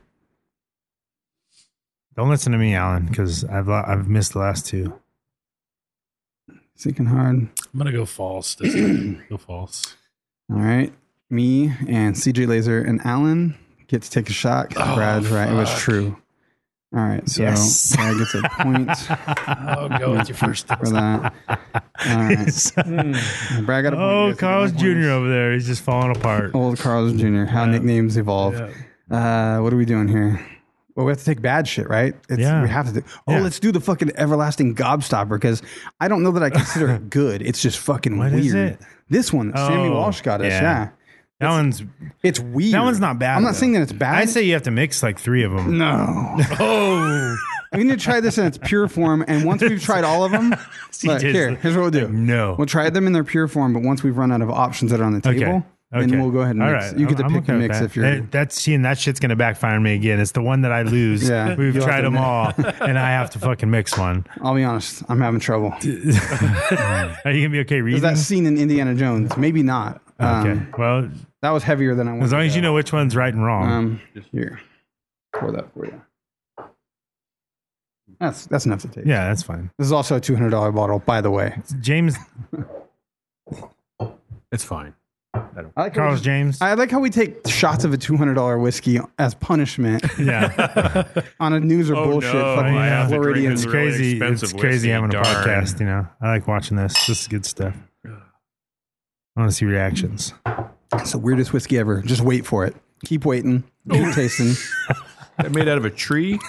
Don't listen to me, Alan, because I've missed the last two. Thinking hard. I'm gonna go false. This time. Go false. All right. Me and CJ Laser and Alan get to take a shot because Brad's right. It was true. All right. So Brad gets a point. I'll go with your first for that. All right. Brad got a point. Oh, Carl's Jr. over there. He's just falling apart. Old Carl's Jr. How nicknames evolve. Yeah. What are we doing here? Well, we have to take bad shit, right? We have to do. Let's do the fucking everlasting gobstopper because I don't know that I consider it good. It's just fucking What weird. is it? This one, Sammy Walsh got us. Yeah. That one's It's weird. That one's not bad. I'm not saying that it's bad. I say you have to mix like 3 of them. No. Oh. We need to try this in its pure form, and once we've tried all of them, here's what we'll do. No. We'll try them in their pure form, but once we've run out of options that are on the table, then we'll go ahead and All mix. right. You get to I'm pick the okay with mix that. if you're... That's seeing that shit's going to backfire on me again. It's the one that I lose. Yeah. We've You'll tried have to them all, and I have to fucking mix one. I'll be honest. I'm having trouble. Are you going to be okay reading? Is that scene in Indiana Jones? Maybe not. Okay. Well, that was heavier than I wanted. As long as you know which one's right and wrong. Here. Pour that for you. That's enough to take. Yeah, that's fine. This is also a $200 bottle, by the way. James. It's fine. I like Carl's James. I like how we take shots of a $200 whiskey as punishment. Yeah. On a news or bullshit. Fucking I have to drink Floridian. this It's crazy. really expensive It's crazy whiskey. having a Darn. podcast, you know. I like watching this. This is good stuff. I want to see reactions. It's the weirdest whiskey ever. Just wait for it. Keep waiting. Keep tasting. That made out of a tree?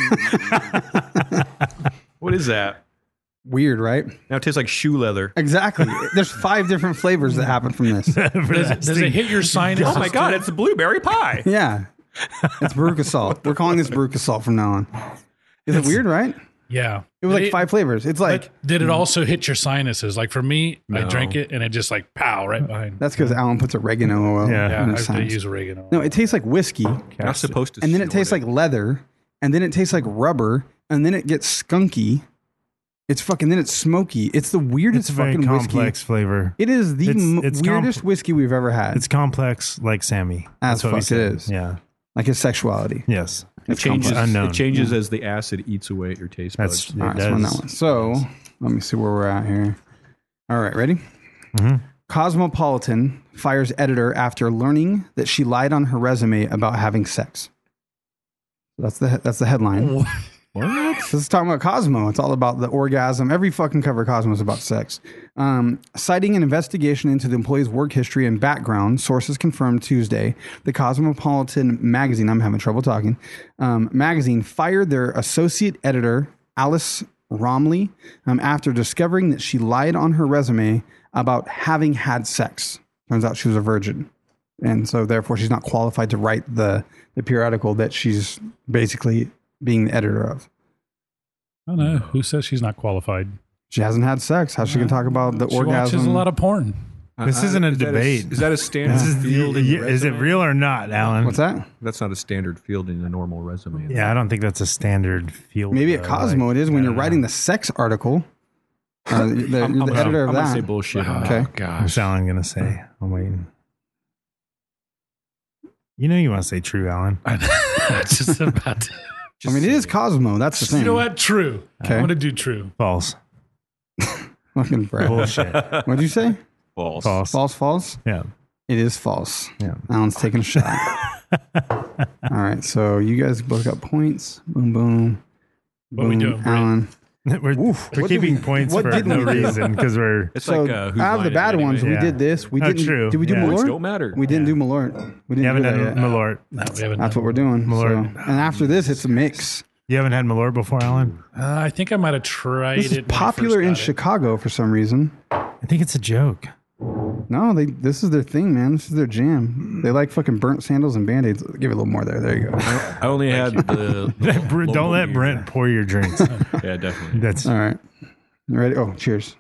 What is that? Weird, right? Now it tastes like shoe leather. Exactly. There's 5 different flavors that happen from this. Does it hit your sinus? Oh my God, it's a blueberry pie. Yeah. It's Baruch salt. We're calling this Baruch salt from now on. Is it weird, right? Yeah. It was like 5 flavors. It's like... Did it also hit your sinuses? Like for me, I drank it and it just like pow right behind. That's because Alan puts oregano oil. Yeah, in I his have to sinus. use oregano. No, it tastes like whiskey. Not supposed to. And then it snort tastes like leather. And then it tastes like rubber. And then it gets skunky. It's fucking, then it's smoky. It's the weirdest It's a very fucking complex whiskey. flavor. It is the It's weirdest whiskey we've ever had. It's complex like Sammy. As That's what we fuck it said. is. Yeah. Like his sexuality. Yes. It changes. Unknown. It changes as the acid eats away at your taste buds. All right, so on that one. So let me see where we're at here. All right, ready? Mm-hmm. Cosmopolitan fires editor after learning that she lied on her resume about having sex. That's the headline. What? This is talking about Cosmo. It's all about the orgasm. Every fucking cover of Cosmo is about sex. Citing an investigation into the employee's work history and background, sources confirmed Tuesday the Cosmopolitan magazine, I'm having trouble talking, magazine fired their associate editor, Alice Romley, after discovering that she lied on her resume about having had sex. Turns out she was a virgin. And so therefore she's not qualified to write the periodical that she's basically being the editor of. I don't know. Who says she's not qualified? She hasn't had sex. How's she going to talk about the She orgasm? watches a lot of porn. This isn't a debate. Is that a standard field in your Is it resume? real or not, Alan? What's that? That's not a standard field in a normal resume. Yeah, I don't think that's a standard field. Maybe at Cosmo it is when you're writing the the sex article. You're the editor of I'm gonna that. say bullshit. on Okay. that. What's Alan going to say? I'm waiting. You know you want to say true, Alan. Just about to. I mean, it is Cosmo. That's the thing. You know what? True. Okay. I'm going to do true. False. Fucking Brad. Bullshit. What'd you say? False. False. False, false? Yeah. It is false. Yeah. Alan's taking a shot. All right. So you guys both got points. Boom, boom. What are we doing, Brent? Alan. We're What did keeping we- points what for did no we do? reason because we're. It's So like out whose of the line bad is it ones, anyway? we Yeah. did this. We Oh, didn't. true. Did we do Yeah. Malort? Points don't matter. We didn't Yeah. do Malort. We didn't You haven't do that done yet. Malort. No, we haven't. That's done what we're doing. Malort. So, and after this, it's a mix. You haven't had Malort before, Alan? I think I might have tried This is it. when I popular first in got it. Chicago for some reason. I think it's a joke. No, this is their thing, man. This is their jam. They like fucking burnt sandals and Band-Aids. Give it a little more there. There you go. I only had the Don't let Brent pour your drinks. Yeah, definitely. That's all right. You ready? Oh, cheers.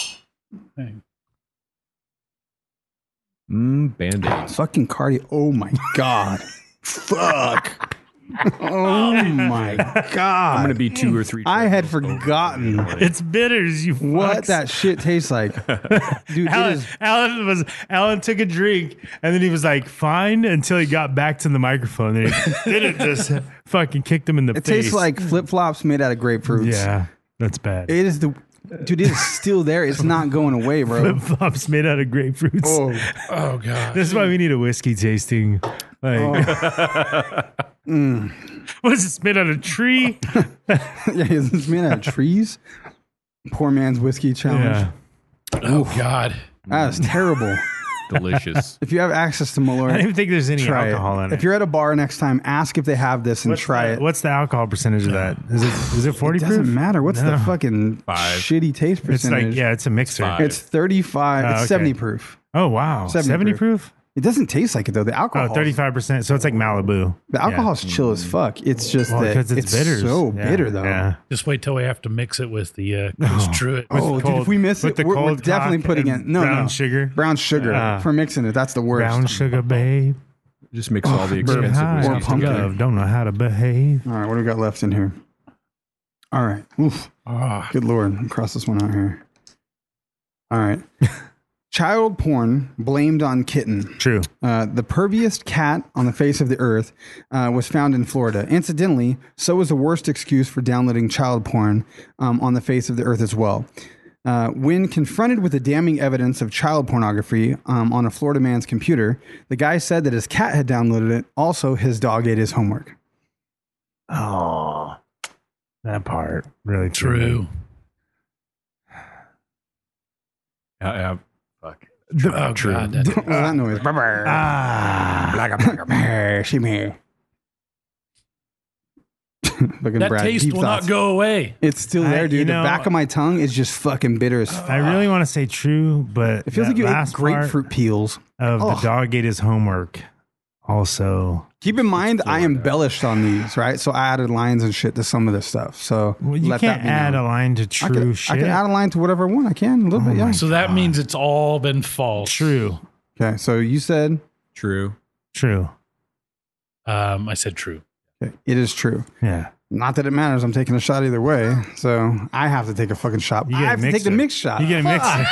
Band-Aids. Fucking cardio. Oh my God. Fuck. Oh my God. I'm going to be 2 or 3. I had forgotten. It's bitters, you what fucks. that shit tastes like. Dude, Alan took a drink and then he was like, fine, until he got back to the microphone. Then it just fucking kicked him in the it face. tastes like flip-flops made out of grapefruits. Yeah, that's bad. It is Dude, it is still there. It's not going away, bro. Flip-flops made out of grapefruits. Oh God. This is why we need a whiskey tasting. Like, what is this made out of tree? Yeah, is this made out of trees? Poor man's whiskey challenge. Yeah. Oh God. That is terrible. Delicious. If you have access to Malort, I don't even think there's any try alcohol in it. If you're at a bar next time, ask if they have this and try it. What's the alcohol percentage of that? Is it 40 It proof? doesn't matter. What's the fucking 5. shitty taste It's percentage? like, yeah, it's a mixer. 5. It's 35. Oh, It's okay. 70 proof. Oh, wow. 70 proof? It doesn't taste like it though. The alcohol. Oh, 35%. So it's like Malibu. The alcohol's chill as fuck. It's just Well, that because it's bitters. so Yeah, bitter though. Yeah. Just wait till we have to mix it with the Coach Truett. Oh, dude, if we miss it, we're definitely putting it. No, brown no. sugar. Brown sugar for mixing it. That's the worst. Brown sugar, babe. Just mix all the Burn expensive high, whiskeys pumpkin. together. love, don't know how to behave. All right, what do we got left in here? All right. Oof. Good Lord. Cross this one out here. All right. Child porn blamed on kitten. True. The perviest cat on the face of the earth was found in Florida. Incidentally, so was the worst excuse for downloading child porn on the face of the earth as well. When confronted with the damning evidence of child pornography on a Florida man's computer, the guy said that his cat had downloaded it. Also, his dog ate his homework. Oh, that part. Really True. Yeah, fuck. Oh God. That, What was that noise? She me. that taste will not go away. It's still there, dude. you know- The back of my tongue is just fucking bitter as fuck. I really want to say true, but It feels that like you ate last grapefruit peels. part of Oh. the dog ate his homework. Also, Keep in mind, I embellished on these, right? So I added lines and shit to some of this stuff. So well, you let can't that be add known. a line to true shit. I can add a line to whatever I want. I can a little bit, yeah. So that means it's all been false. True. Okay, so you said True. True. I said true. okay, it is true. Yeah. Not that it matters. I'm taking a shot either way. So I have to take a fucking shot. You I get a have to take the mixer. mixed shot. You get a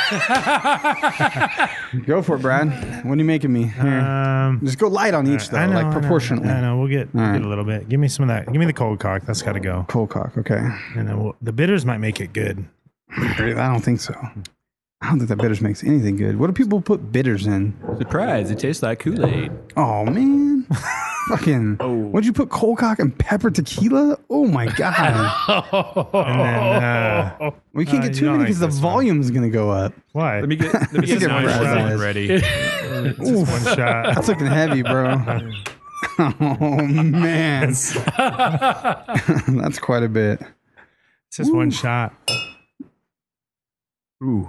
mix. Go for it, Brad. What are you making me? Here. Just go light on each, though, I know, like proportionately. I know. We'll get right. a little bit. Give me some of that. Give me the cold cock. That's got to go. Cold cock, okay. And then the bitters might make it good. I don't think so. I don't think that bitters makes anything good. What do people put bitters in? Surprise! It tastes like Kool-Aid. Oh, man. Fucking. What'd you put cold cock and pepper tequila? Oh, my God. And then, We can't get you too don't many because like the this one. volume's going to go up. Why? Let me get get my Brad's wine eyes. ready. It's just one shot. That's looking heavy, bro. Oh, man. That's quite a bit. It's just one shot. Ooh.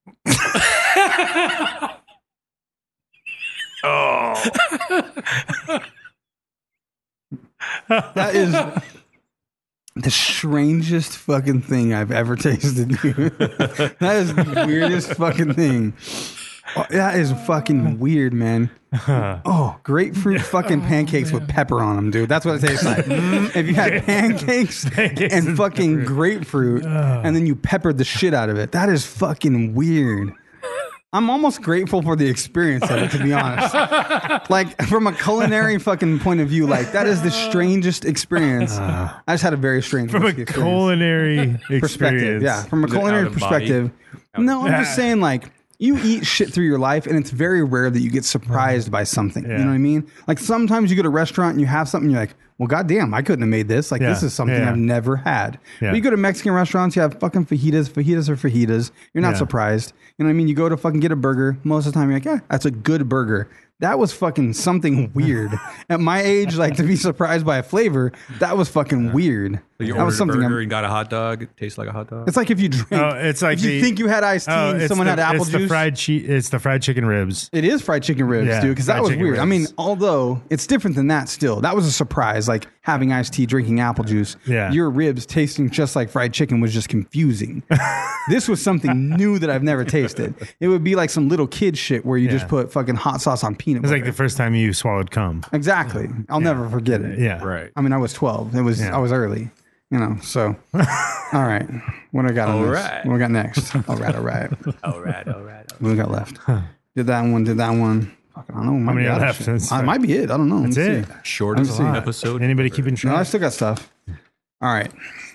That is the strangest fucking thing I've ever tasted, dude. That is the weirdest fucking thing. Oh, that is fucking weird, man. Oh, grapefruit fucking pancakes with pepper on them, dude. That's what it tastes like. If you had pancakes and fucking grapefruit and then you peppered the shit out of it, that is fucking weird. I'm almost grateful for the experience of it, to be honest. Like, from a culinary fucking point of view, like, that is the strangest experience. I just had a very strange From a whiskey experience. culinary perspective. experience. Yeah, from a Is it culinary out of body? perspective. No, I'm just saying, like, you eat shit through your life, and it's very rare that you get surprised by something. You know what I mean? Like, sometimes you go to a restaurant and you have something, and you're like, well, goddamn, I couldn't have made this. Like, this is something I've never had. Yeah. But you go to Mexican restaurants, you have fucking fajitas. Fajitas are fajitas. You're not surprised. You know what I mean? You go to fucking get a burger. Most of the time, you're like, yeah, that's a good burger. that was fucking something weird. At my age, like to be surprised by a flavor, that was fucking weird. So you that was ordered a something. burger and got a hot dog. It tastes like a hot dog. It's like if you drink. It's like if you think you had iced tea and someone had apple it's juice. It's the fried chicken ribs. It is fried chicken ribs, Yeah, dude, because that fried was chicken weird. I mean, ribs. although it's different than that still. That was a surprise, like having iced tea, drinking apple juice. Yeah. Your ribs tasting just like fried chicken was just confusing. This was something new that I've never tasted. It would be like some little kid shit where you just put fucking hot sauce on peanut It was butter. like the first time you swallowed cum. Exactly. I'll never forget it. Yeah. Right. I mean, I was 12. It was I was early. You know, so all right. What do I got on this? right. What do we got next? All right. All right. What do we got left? Did that one. Fucking, I don't know. How many Might are be left? out of shit. It might be it. I don't know. That's Let me it. see. Shortest Let me see. episode. Anybody keeping No, I track? still got stuff. All right.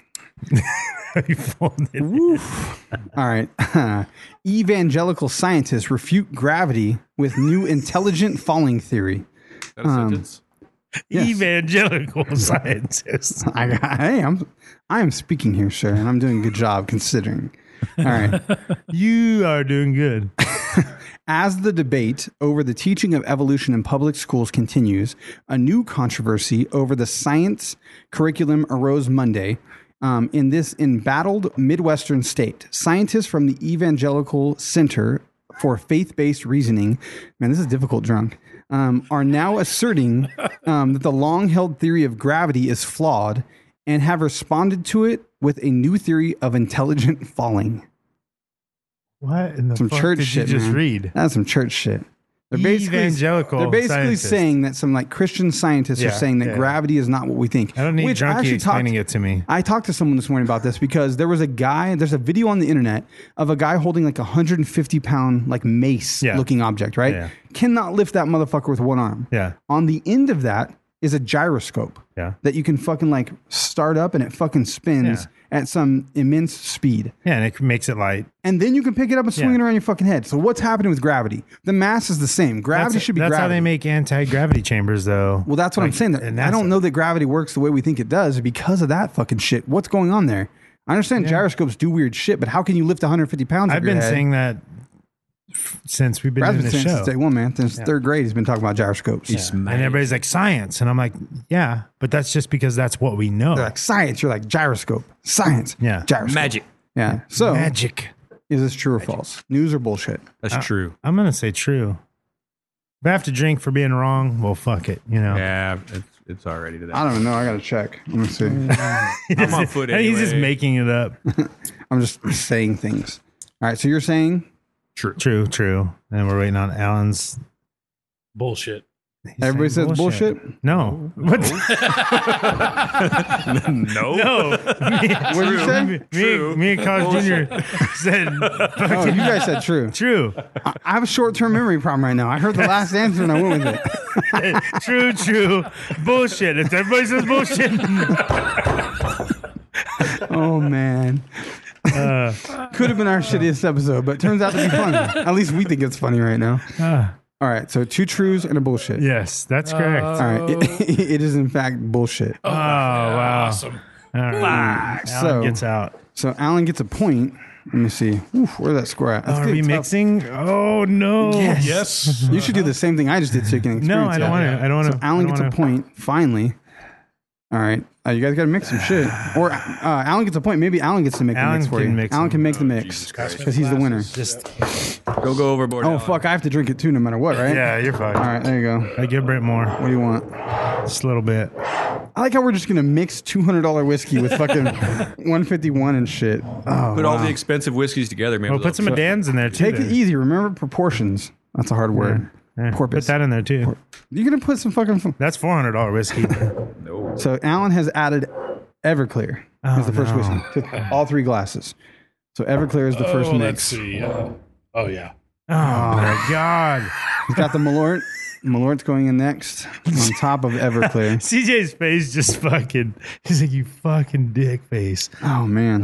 You folded it. All right. Evangelical scientists refute gravity with new intelligent falling theory. Is that a sentence? Yes. Evangelical scientists. I am speaking here, sir, and I'm doing a good job considering. All right. You are doing good. As the debate over the teaching of evolution in public schools continues, a new controversy over the science curriculum arose Monday in this embattled Midwestern state. Scientists from the Evangelical Center for Faith-Based Reasoning, man, this is difficult drunk, are now asserting that the long-held theory of gravity is flawed and have responded to it with a new theory of intelligent falling. What in the Some fuck church did shit, you just man. read? That's some church shit. They're basically scientists. saying that some like Christian scientists are Yeah, saying that yeah. gravity is not what we think. I don't need Which I Drunky actually explaining it to me. I talked to someone this morning about this because there's a video on the internet of a guy holding like a 150-pound like mace looking object, right? Yeah. Cannot lift that motherfucker with one arm. Yeah. On the end of that is a gyroscope. Yeah. That you can fucking like start up and it fucking spins at some immense speed. Yeah, and it makes it light. And then you can pick it up and swing it around your fucking head. So what's happening with gravity? The mass is the same. Gravity should be That's gravity. how they make anti-gravity chambers, though. Well, that's what I'm saying. and I that's don't know that gravity works the way we think it does because of that fucking shit. What's going on there? I understand gyroscopes do weird shit, but how can you lift 150 pounds? I've been saying that since we've been Brad's in been the saying show. since day one, man. Since third grade, he's been talking about gyroscopes. And everybody's like, science. And I'm like, yeah, but that's just because that's what we know. They're like, science. You're like, gyroscope. Science. Yeah. Gyroscope. Magic. Yeah. So, Magic. is this true or false? News or bullshit? That's true. I'm going to say true. If I have to drink for being wrong, well, fuck it, you know. Yeah, it's already to that. I don't know. I got to check. Let me see. I'm on foot And he's just anyway. making it up. I'm just saying things. All right. So you're saying True. And we're waiting on Alan's. Bullshit. everybody says saying bullshit? No. What? No. No. What did you say? Me and College Jr. said Oh, you guys said true. true. I have a short-term memory problem right now. I heard the last answer and I went with it. True. Bullshit. If everybody says bullshit. Oh man. Could have been our shittiest episode, but it turns out to be funny. At least we think it's funny right now. All right, so 2 truths and a bullshit. Yes, that's correct. All right, it is in fact bullshit. Oh, wow. Awesome. All right. Alan So- gets out. So Alan gets a point. Let me see. Oof, where's that score at? That's Are we getting tough. mixing? Oh, no. Yes. You should do the same thing I just did so you can experience No, I don't want to. I don't want So to. Alan gets a point, finally. All right. You guys got to mix some shit. Or Alan gets a point. Maybe Alan gets to make the Alan mix for can you. mix Alan them. can make the mix because he's the winner. Just, Go overboard. Oh, Alan. fuck. I have to drink it too no matter what, right? yeah, you're fine. All right. There you go. I give Brent more. What do you want? Just a little bit. I like how we're just going to mix $200 whiskey with fucking 151 and shit. Oh, Put all wow. the expensive whiskeys together, man. Well, put some Dan's in there, too. Take it then. easy. Remember proportions. That's a hard word. Yeah, Corpus. put that in there, too. You're going to put some fucking... That's $400 whiskey. So Alan has added Everclear as the first no. whiskey to all 3 glasses. So Everclear is the first Let's mix. see. Oh, yeah. Oh, my God. He's got the Malort. Malort's going in next on top of Everclear. CJ's face just fucking, he's like, you fucking dick face. Oh, man.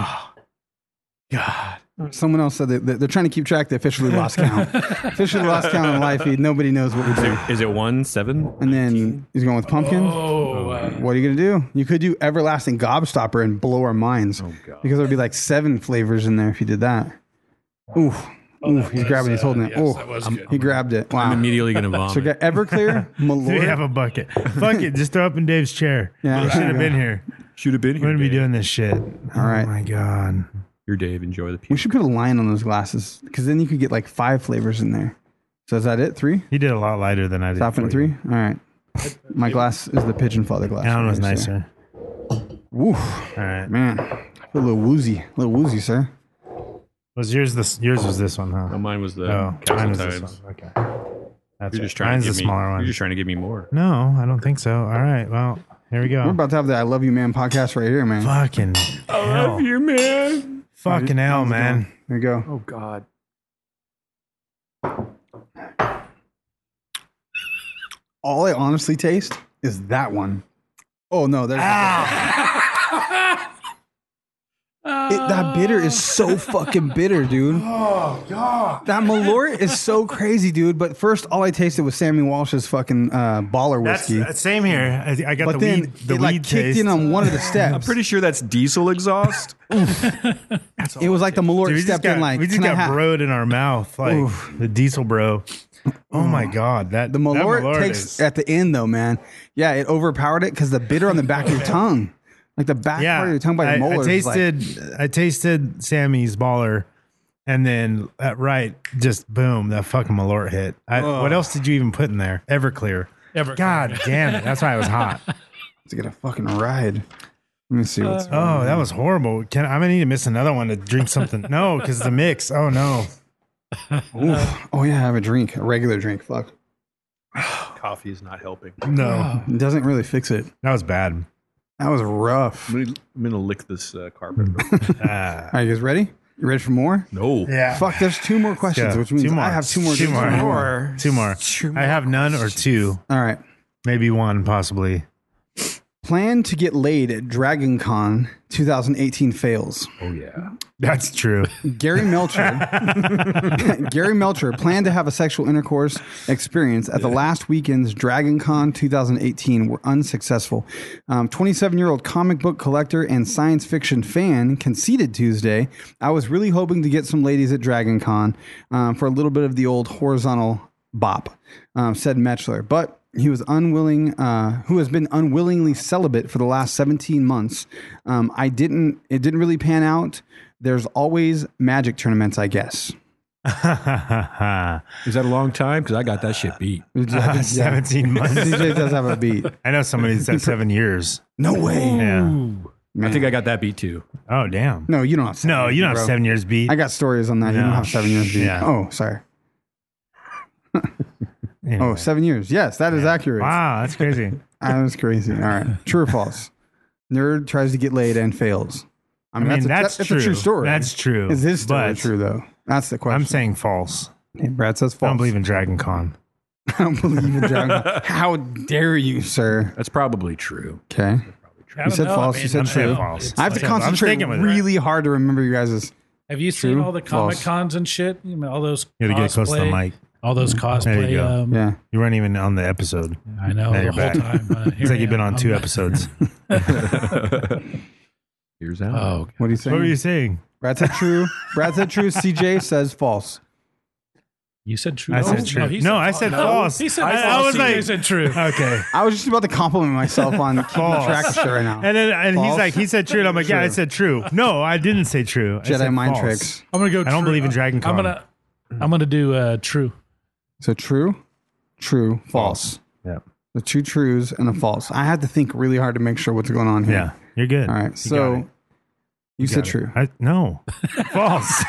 God. Someone else said that they're trying to keep track. They officially lost count. Officially lost count on the live feed. Nobody knows what we do. Is it 1, 7? And then he's going with pumpkin. Oh, What are you going to do? You could do everlasting gobstopper and blow our minds. Because there'd be like 7 flavors in there if you did that. Oof. Ooh, he's grabbing. He's holding it. Yes, Oh, that was good. he grabbed it. Wow. I'm immediately going to vomit. So we got Everclear, We Malort. have a bucket. Fuck it. Just throw up in Dave's chair. Yeah. We should have been here. Should have been We here. wouldn't be Dave. doing this shit. All right. Oh my God. Here, Dave. Enjoy the We pew. should put a line on those glasses because then you could get like 5 flavors in there. So is that it? 3? He did a lot lighter than I did. Stopping at for 3? you. All right. My glass is the Pigeon Father glass. That one was right there, nicer. Woo. All right. Man. I feel a little woozy, sir. Was yours this? Yours was this one, huh? No, mine was the Oh, Castle mine was this Times. one. Okay. That's You're right. just trying Mine's to the give me, smaller one. You're just trying to give me more. No, I don't think so. All right. Well, here we go. We're about to have the I Love You Man podcast right here, man. Fucking hell. you, man. Fucking hell, man. There you go. Oh, God. All I honestly taste is that one. Oh, no. There's that bitter is so fucking bitter, dude. Oh, God. That Malort is so crazy, dude. But first, all I tasted was Sammy Walsh's fucking baller whiskey. That's same here. I got But the then weed. The it like weed kicked taste. in on one of the steps. I'm pretty sure that's diesel exhaust. It was like the Malort Dude, we just stepped got, in like, we just "Can I got ha-" broed in our mouth, like Oof. the diesel bro. Oh my God, The Malort takes at the end though, man. Yeah, it overpowered it because the bitter on the back of your tongue, like the back part of your tongue by the molars. I tasted Sammy's baller, and then just boom, that fucking Malort hit. What else did you even put in there? Everclear. God damn it, that's why it was hot. to get a fucking ride. Let me see what's. Oh, that was horrible. I'm gonna need to miss another one to drink something. No, because the mix. Oh no. Oh yeah, have a drink, a regular drink. Fuck. Coffee is not helping. No, it doesn't really fix it. That was bad. That was rough. I'm gonna lick this carpet. All right, you guys ready? You ready for more? No. Yeah. Fuck. There's 2 more questions, Yeah, which means 2 more. I have 2 more. Two more. more. 2 more. I have none or 2. All right. Maybe 1, possibly. Plan to get laid at Dragon Con 2018 fails. Oh yeah. That's true. Gary Melcher planned to have a sexual intercourse experience at the last weekend's Dragon Con 2018 were unsuccessful. 27-year-old comic book collector and science fiction fan conceded Tuesday, "I was really hoping to get some ladies at Dragon Con for a little bit of the old horizontal bop," said Metchler. But he was unwilling, who has been unwillingly celibate for the last 17 months. It didn't really pan out. There's always magic tournaments, I guess. Is that a long time? Because I got that shit beat. 17 months. DJ does have a beat. I know somebody that said 7 years. No way. Yeah. Man. I think I got that beat too. Oh, damn. No, you don't have 7 No, years, you don't have bro. 7 years beat. I got stories on that. You No. don't have 7 years beat. Yeah. Oh, sorry. Anyway. Oh, 7 years. Yes, that is accurate. Wow, that's crazy. That was crazy. All right. True or false? Nerd tries to get laid and fails. I mean, that's a true story. That's true. Is his story but true, though? That's the question. I'm saying false. Hey, Brad says false. I don't believe in Dragon Con. I don't believe in Dragon. How dare you, sir? That's probably true. Okay. I You don't said know. false. I You mean, said I'm saying true. false. I have to I'm concentrate sticking with it. really hard to remember you guys'. Have you seen True? all the Comic False. Cons and shit? You know, all those You gotta get close to the cosplay- mic. All those There cosplay. you go. Yeah. You weren't even on the episode. I know Now the you're whole back. time. It's like you've been on 2 episodes. Here's out. Oh, What are you saying? What were you saying? Brad said true. Brad said true. CJ says false. you said true. I said true. he No, I said false. He said I false. was like- He said true. Okay. I was just about to compliment myself on keeping False. track of shit right now. And False? he said true. And I'm like, yeah, I True. said true. No, I didn't say true. I Jedi said mind false. tricks. I'm gonna go. I don't true. believe in Dragon Con. I'm gonna do true. So true, false. Yeah. The 2 trues and a false. I had to think really hard to make sure what's going on here. Yeah. You're good. All right. You got So it. you said Got it. true. No. False.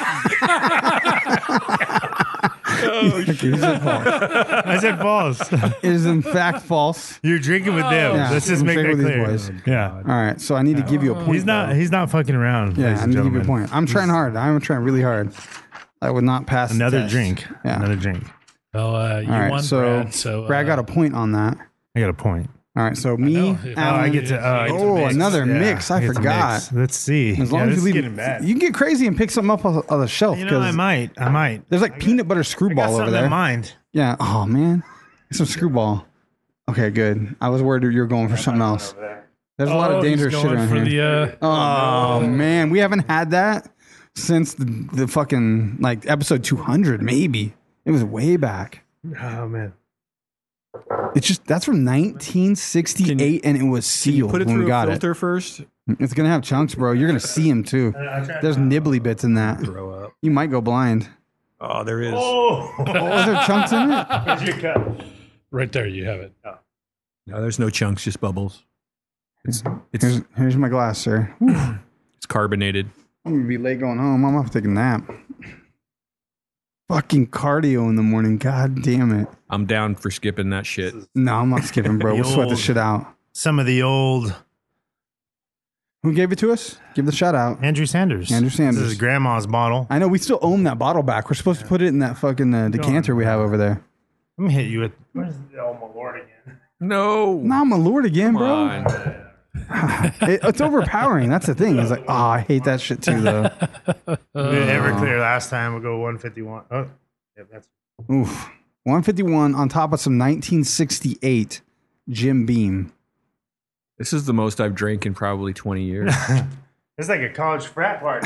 Okay, you said false. I said false. It is in fact false. You're drinking with them. Yeah, Let's just I'm make that drinking with clear. these boys. Yeah. All right. So I need to give you a point. He's not. though. He's not fucking around. Yeah, ladies I and need to give you a gentlemen. point. I'm trying hard. I'm trying really hard. I would not pass the Another test. drink. Yeah. Another drink. Well, you All right. won, So Brad. So Brad got a point on that. I got a point. All right. So me, know. Alan, I get to. I get to Oh, mix. another mix. I get to forgot. mix. Let's see. as long Yeah, as this you is leave, getting bad. you can get crazy and pick something up on the shelf. You know, I 'cause might. There's like peanut butter I got screwball over something there. in mind. Yeah. Oh man, some screwball. Okay, good. I was worried you were going for something else. There's a lot of dangerous shit around for here. the. Oh man, we haven't had that. since the fucking like episode 200, maybe. It was way back. Oh man. It's just that's from 1968, and it was sealed Put it when we through a got filter it. first. It's gonna have chunks, bro. You're gonna see them too. There's nibbly bits in that. Throw up. You might go blind. Oh, there is. Oh, is there chunks in it? Here's your cut. Right there, you have it. Oh. No, there's no chunks, just bubbles. It's Here's my glass, sir. it's carbonated. I'm gonna be late going home. I'm gonna have to take a nap. Fucking cardio in the morning. God damn it. I'm down for skipping that shit. No, I'm not skipping, bro. We'll sweat this shit out. Some of the old Who gave it to us? Give the shout out. Andrew Sanders. Andrew Sanders. This is grandma's bottle. I know we still own that bottle back. We're supposed to put it in that fucking decanter we have over there. Let me hit you with. Where's the old Malort again? No. Nah, my lord again, bro. on. It's overpowering. That's the thing. It's like, oh, I hate that shit too, though. We did Everclear last time. We'll go 151. Oh, yeah, that's. Oof. 151 on top of some 1968 Jim Beam. This is the most I've drank in probably 20 years. It's like a college frat party.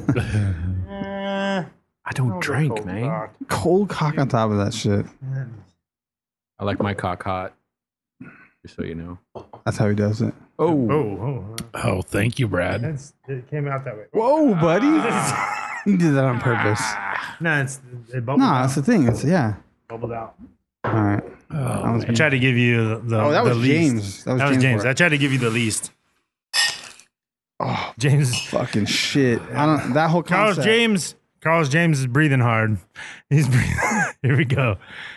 I don't drink, man. Cold cock on top of that shit. I like my cock hot. Just so you know. That's how he does it. Oh, thank you, Brad. It came out that way. Whoa, buddy. You did that on purpose. No, it bubbled Nah, out. that's the thing. It's, yeah. Bubbled out. All right. I tried to give you the Oh, that the was least. James. That was James. I tried to give you the least. Oh, James. fucking shit. I don't. That whole Carlos concept. James is breathing hard. He's breathing. Here we go.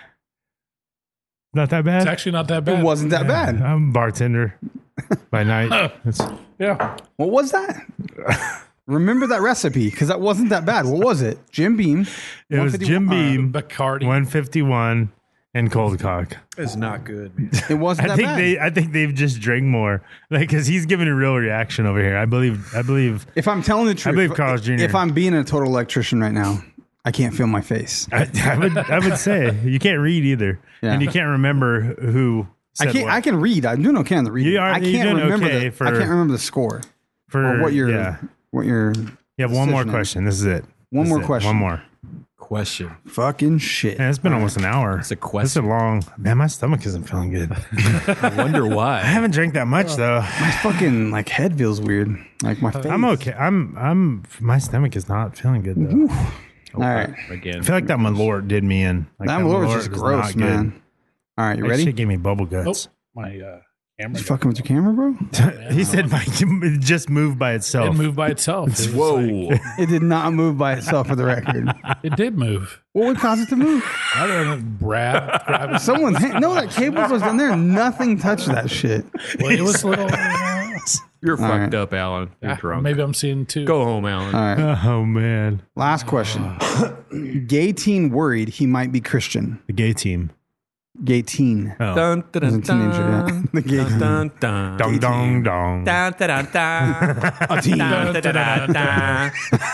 Not that bad. It's actually not that bad. It wasn't that bad. I'm a bartender by night. Yeah. What was that? Remember that recipe because that wasn't that bad. What was it? Jim Beam. It was Jim Beam, Bacardi. 151, and cold cock. It's not good, man. It wasn't that bad. I think they've just drank more, like because he's giving a real reaction over here. I believe. If I'm telling the truth, believe Carl's Jr. If I'm being a total electrician right now, I can't feel my face. I would say you can't read either, Yeah. and you can't remember who. I Said can't. what. I can read. I'm doing okay on the reading. I you're can't doing remember okay I can't remember the score or what your yeah. what your. You have one more decision is. question. This is it. One This more is it. question. One more. Question. Fucking shit. Man, it's been almost an hour. It's a It's question. a long. Man, my stomach isn't feeling good. I wonder I why. haven't drank that much though. My fucking like head feels weird. Like my face. I'm okay. I'm. My stomach is not feeling good though. All right. Again. I feel like that Malort did me in. Like, That Malort was just was gross, not good. man. All right, you That ready? shit gave me bubble Oh, guts. my camera. You fucking with your camera, bro? He said it just moved by itself. It moved by itself. It was Whoa. like- It did not move by itself, for the record. it did move. What would cause it to move? I don't know. Brad grabbed it. Someone's hand. No, that cable was down there. Nothing touched that shit. Well, it was a little. You're All fucked right. up, Alan. You're drunk. Maybe I'm seeing two. Go home, Alan. All right. Oh man, Last question. Gay teen worried he might be Christian. the gay team. Gay teen. Oh. Dun, dun, As a dun, teenager, yeah. The gay dun, teen. dun, dun. Dong dong dong. Dun, dun, dun, dun. A teen. Dun, dun, dun, dun.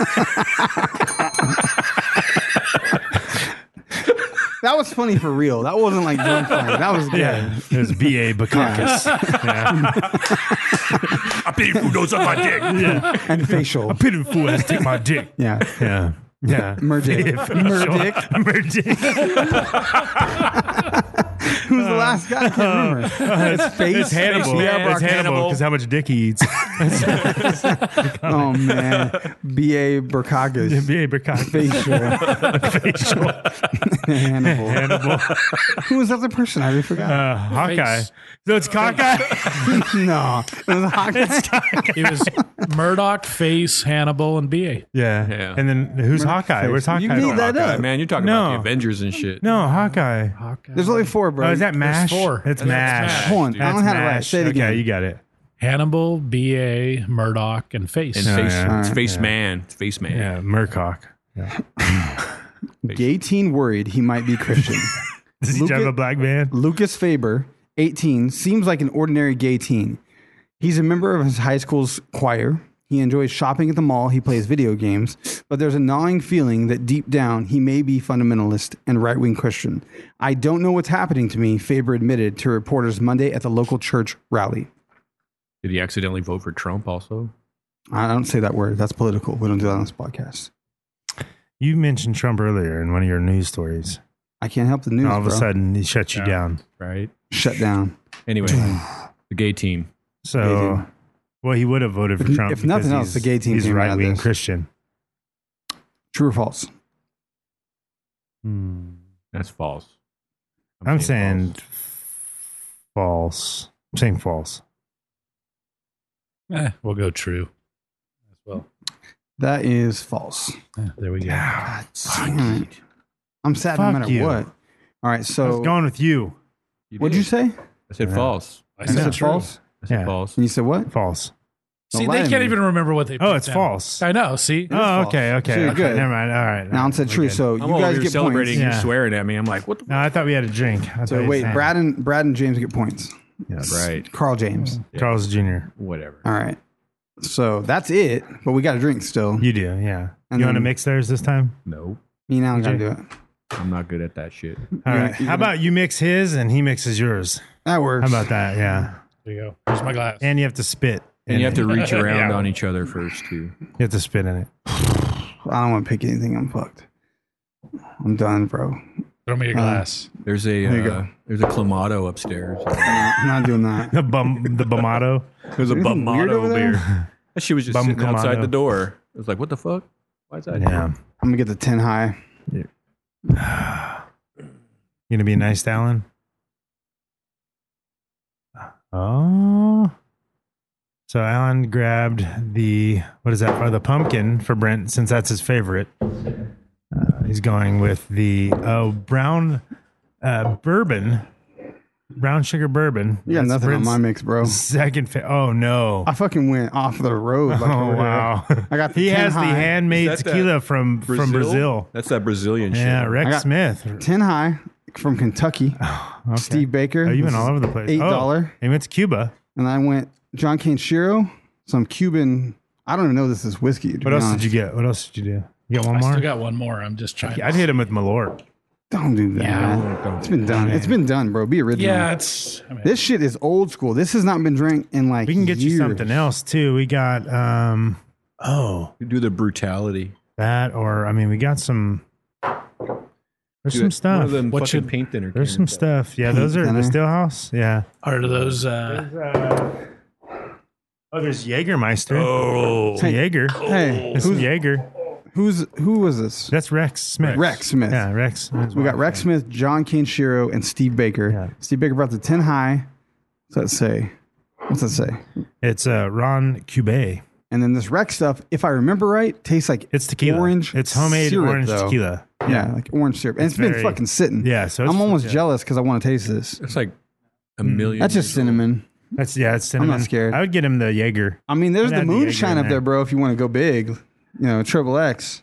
That was funny for real. That wasn't like drunk funny. That was good. Yeah, it was B.A. Bukakis. I pity food goes up my dick. Yeah. And facial. A pity fool has to take my dick. Yeah. Yeah. Yeah. Merdick. Merdick. Merdick. Who's the last guy? I can't remember. It's face. It's Hannibal. Man, Yeah, it's Hannibal Hannibal. because how much dick he eats. Oh, man. B.A. Burkagas. B.A. Bukakis. Facial. Facial. Hannibal. Who was the other person? I already forgot. Hawkeye. Face. So it's Cockeye? No. It was Hawkeye. It was Murdoch, Face, Hannibal, and BA. Yeah. And then who's Hawkeye? Where's Hawkeye? You made that Hawkeye, up. man, you're talking No. about the Avengers and shit. No, Hawkeye. There's only four, bro. Oh, is that MASH? four. It's That's MASH. MASH, Hold on. dude. I don't That's have it right. MASH. Say it again. Okay, you got it. Hannibal, BA, Murdoch, and Face. And Yeah, face, yeah. it's face Yeah. man. It's face man. Yeah, Murcock. Gay teen worried he might be Christian. Does he drive a black van? Lucas Faber, 18, seems like an ordinary gay teen. He's a member of his high school's choir. He enjoys shopping at the mall. He plays video games. But there's a gnawing feeling that deep down he may be fundamentalist and right-wing Christian. I don't know what's happening to me, Faber admitted to reporters Monday at the local church rally. Did he accidentally vote for Trump also? I don't say that word. That's political. We don't do that on this podcast. You mentioned Trump earlier in one of your news stories. I can't help the news, All of a bro. sudden, he shuts you down. Right. Shut down. Anyway, the gay team. So, well, he would have voted for Trump. If nothing because else, the gay team he's came out of right-wing this. Christian. True or false? That's false. I'm saying false. I'm saying false. We'll go true as well. That is false. There we go. God damn it. I'm sad no Fuck matter you. what. All right, I so was going with you. what'd you say? I said false. I You said said true. false? I said Yeah. false. And you said what? False. See, Don't lie they to can't me. even remember what they put Oh, it's down. false. I know. See? Oh, false. okay, okay. So you're okay. good. Never mind. All right. Now said We're true. good. So I'm you over guys here get celebrating. points. You're Yeah. swearing at me. I'm like, what the? No, I thought we had a drink. I thought So you wait, sang. Brad and James get points. Yes. Right. Carl James. Charles Jr. Whatever. All right. So that's it. But we got a drink still. You do, yeah. And You want to then- mix theirs this time? No, Me and Alan got to Okay. do it. I'm not good at that shit. All You're right. gonna- How about you mix his and he mixes yours? That works. How about that? Yeah. There you go. Here's my glass. And you have to spit. And in you have to it. reach around Yeah. on each other first too. You have to spit in it. I don't want to pick anything. I'm fucked. I'm done, bro. Throw me a glass. There's a There you go. there's a Clamato upstairs. I'm not doing that. The Bumado. There's a Anything weird over Bumado there? beer. That shit was just Bum sitting outside Clamato. the door. I was like, what the fuck? Why is that? Yeah. I'm going to get the 10 high. You gonna be nice to Alan? Oh. So Alan grabbed the what is that? Oh, the pumpkin for Brent, since that's his favorite. He's going with the brown bourbon, brown sugar bourbon. You got That's nothing Brent's on my mix, bro. Second. Oh no. I fucking went off the road. Like Oh over wow. there. I got the He 10 has the high. handmade Is that tequila that from Brazil. That's that Brazilian shit. Yeah, I Rex got Smith. 10 high from Kentucky. Okay. Steve Baker. Oh, you've been This all is over the place. $8. Oh, he went to Cuba. And I went John Kane Shiro, some Cuban. I don't even know this is whiskey. What else did you get? What else did you do? You got one I more? still got one more. I'm just trying. I'd hit him with Malort. Don't do that. Yeah. It's been done. It's been done, bro. Be original. Yeah, it's. I mean, This shit is old school. This has not been drank in like We can get years. you something else too. We got You do the brutality. that, or I mean, we got some. There's Do some it- stuff. One of them What fucking should- paint thinner. There's some cans. stuff. Yeah, those are thinner. the Stillhouse. Yeah. are those? Oh, there's Jägermeister. Oh, Hey, Jaeger. Hey, There's some Jaeger. who was this? That's Rex Smith. Rex Smith. Yeah, Rex. We got Rex Smith, John Kane Shiro, and Steve Baker. Yeah. Steve Baker brought the 10 high. What's that say? What's that say? It's Ron Cubé. And then this Rex stuff, if I remember right, tastes like It's tequila. orange. It's homemade syrup, orange though. tequila. Yeah, like orange syrup. And it's been very- fucking sitting. Yeah, so it's- I'm almost yeah. jealous because I want to taste this. it's like a million. That's just cinnamon. That's it's cinnamon. not scared. I would get him the Jaeger. I mean, there's I'd the add the Jaeger moonshine in up there. there, bro, if you want to go big. You know, triple X.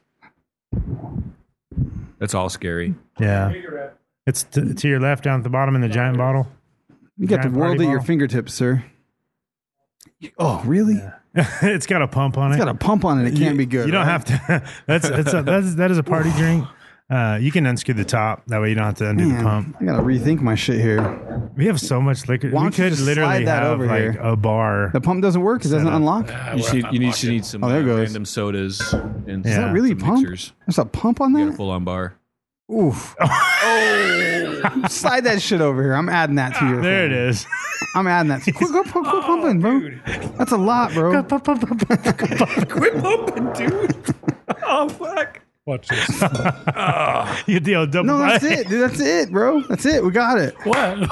That's all scary. Yeah. It's to your left down at the bottom in the giant bottle. You got the Giant world party at your bottle. fingertips, sir. Oh, really? It's got a pump on It's it. got a pump on it. It can't be good. You don't right? have to. That is a party drink. You can unscrew the top. That way you don't have to undo the Man, pump. I got to rethink my shit here. We have so much liquor. Why We don't you could just literally slide that have over like here? a bar. The pump doesn't work. It doesn't Set up. unlock. You need some Oh, there it goes. random sodas and Is Is Yeah. that really some pump? mixers. There's a pump on You got a that? full on bar. Oof. Slide that shit over here. I'm adding that to your There thing. it is. I'm adding that. Go pumping, bro. That's a lot, bro. Quit pumping, dude. Oh fuck. watch this. You get the old double. No, that's it, dude. That's it, bro. That's it. We got it. What?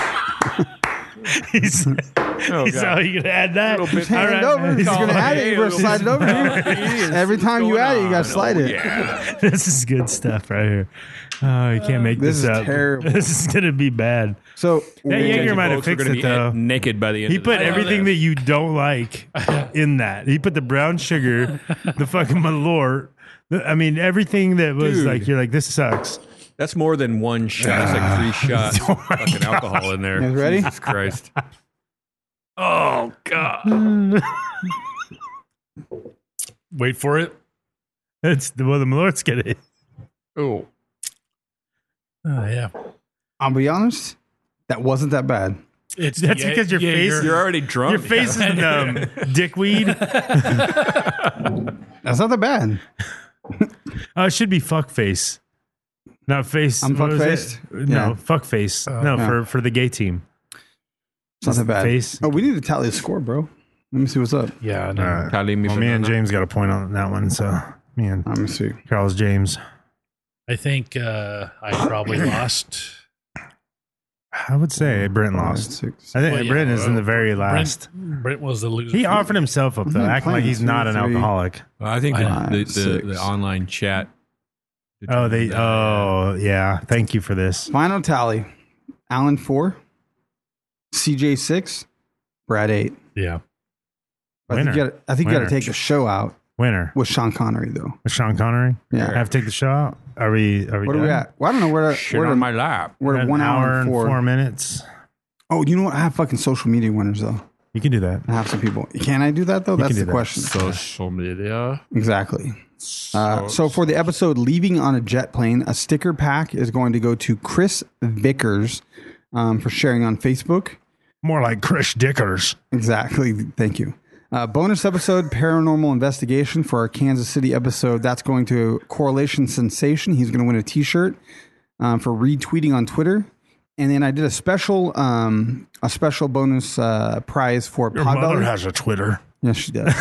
He's God. how you gonna add that? Little bit. Hand All it right. over. He's gonna add it. You better slide it over. Every time you add it, you gotta slide it. Yeah. This is good stuff right here. Oh, you can't make This this, is up. terrible. This is gonna be bad. So That Jaeger might have Folks, we're fixed gonna it be though. naked by the end. He of the put day. everything that you don't like in that. He put the brown sugar, the fucking Malort. I mean, everything that was Dude. like, you're like, this sucks. That's more than one shot. That's like 3 shots of fucking alcohol in there. You guys ready? Jesus Christ. Oh God. Wait for it. It's the Malort's get it. Oh. Oh yeah. I'll be honest, that wasn't that bad. It's That's because your face. You're already drunk. Your face is dickweed. That's not that bad. It should be fuck face, not face. I'm what was fuck-faced? it? No, Yeah. fuck face. No, Yeah. for the gay team. It's not that bad. Face. Oh, we need to tally the score, bro. Let me see what's up. Yeah, no. All right. Tally me Well, me and banana. James got a point on that one. So me and Let me see. Charles James. I think I probably lost. I would say Brent lost. 6. I think Well, yeah, Brent is in the very last. Brent was the loser. He offered himself up though, I'm acting like playing he's not an 2, 3. alcoholic. Well, I think Five, the online chat. Oh, they. Oh, yeah. Thank you for this. Final tally: Alan 4, CJ 6, Brad 8. Yeah. I think Winner. you got to Winner. take the show out Winner with Sean Connery, though. with Sean Connery. Yeah. I have to take the show out. Are we? What are done? we at? Well, I don't know where. Shit We're on at my lap. we're at An 1 hour and 4 minutes. Oh, you know what? I have fucking social media winners though. You can do that. I have some people. Can I do that though? You That's can do the that. question. Social media. Exactly. So for the episode Leaving on a Jet Plane, a sticker pack is going to go to Chris Vickers for sharing on Facebook. More like Chris Dickers. Exactly. Thank you. Bonus episode Paranormal Investigation for our Kansas City episode. That's going to Correlation Sensation. He's going to win a T-shirt for retweeting on Twitter. And then I did a special bonus prize for Your mother Podbelly. has a Twitter. Yes, she does.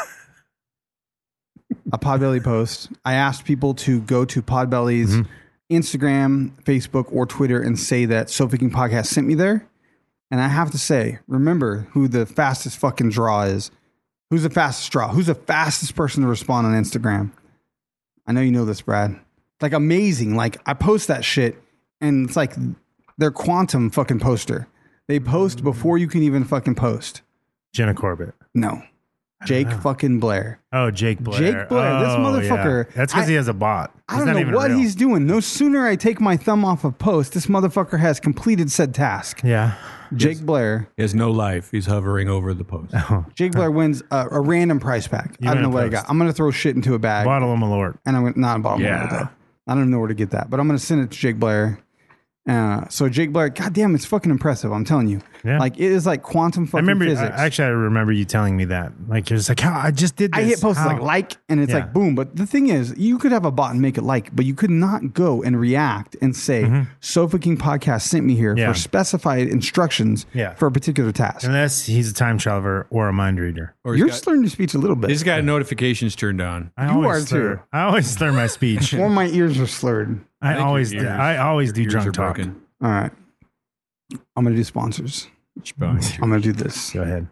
A Podbelly post. I asked people to go to Podbelly's Instagram, Facebook, or Twitter and say that Sofa King Podcast sent me there. And I have to say, remember who the fastest fucking draw is. Who's the fastest draw? Who's the fastest person to respond on Instagram? I know you know this, Brad. Like amazing. Like I post that shit and it's like they're quantum fucking poster. They post before you can even fucking post. Jenna Corbett. No. Jake fucking Blair. Oh, Jake Blair. Jake Blair. This Oh, motherfucker. yeah. That's because he has a bot. I He's don't not know even what real. he's doing. No sooner I take my thumb off a post, this motherfucker has completed said task. Yeah. Jake Blair. He has no life. He's hovering over the post. Jake Blair wins a random prize pack. You I don't win know a what I post. got. I'm going to throw shit into a bag. Bottle of Malort. And I'm gonna, not a bottle Yeah. of water, though. I don't know where to get that, but I'm going to send it to Jake Blair. So Jake Blair, goddamn, it's fucking impressive. I'm telling you. Yeah. Like it is like quantum I fucking remember. physics. I remember you telling me that. Like you're just like, I just did this. I hit posts How?" like, and it's Yeah. like boom. But the thing is, you could have a bot and make it like, but you could not go and react and say, Sofa King Podcast sent me here Yeah. for specified instructions Yeah. for a particular task. Unless he's a time traveler or a mind reader. Or he's You're got- slurring your speech a little bit. He's got notifications turned on. I You always are slur- too. I always slur my speech. Or my ears are slurred. I think always your do. ears- I always do your ears drunk are talk. broken. All right. I'm going to do sponsors. I'm going to do this. Go ahead.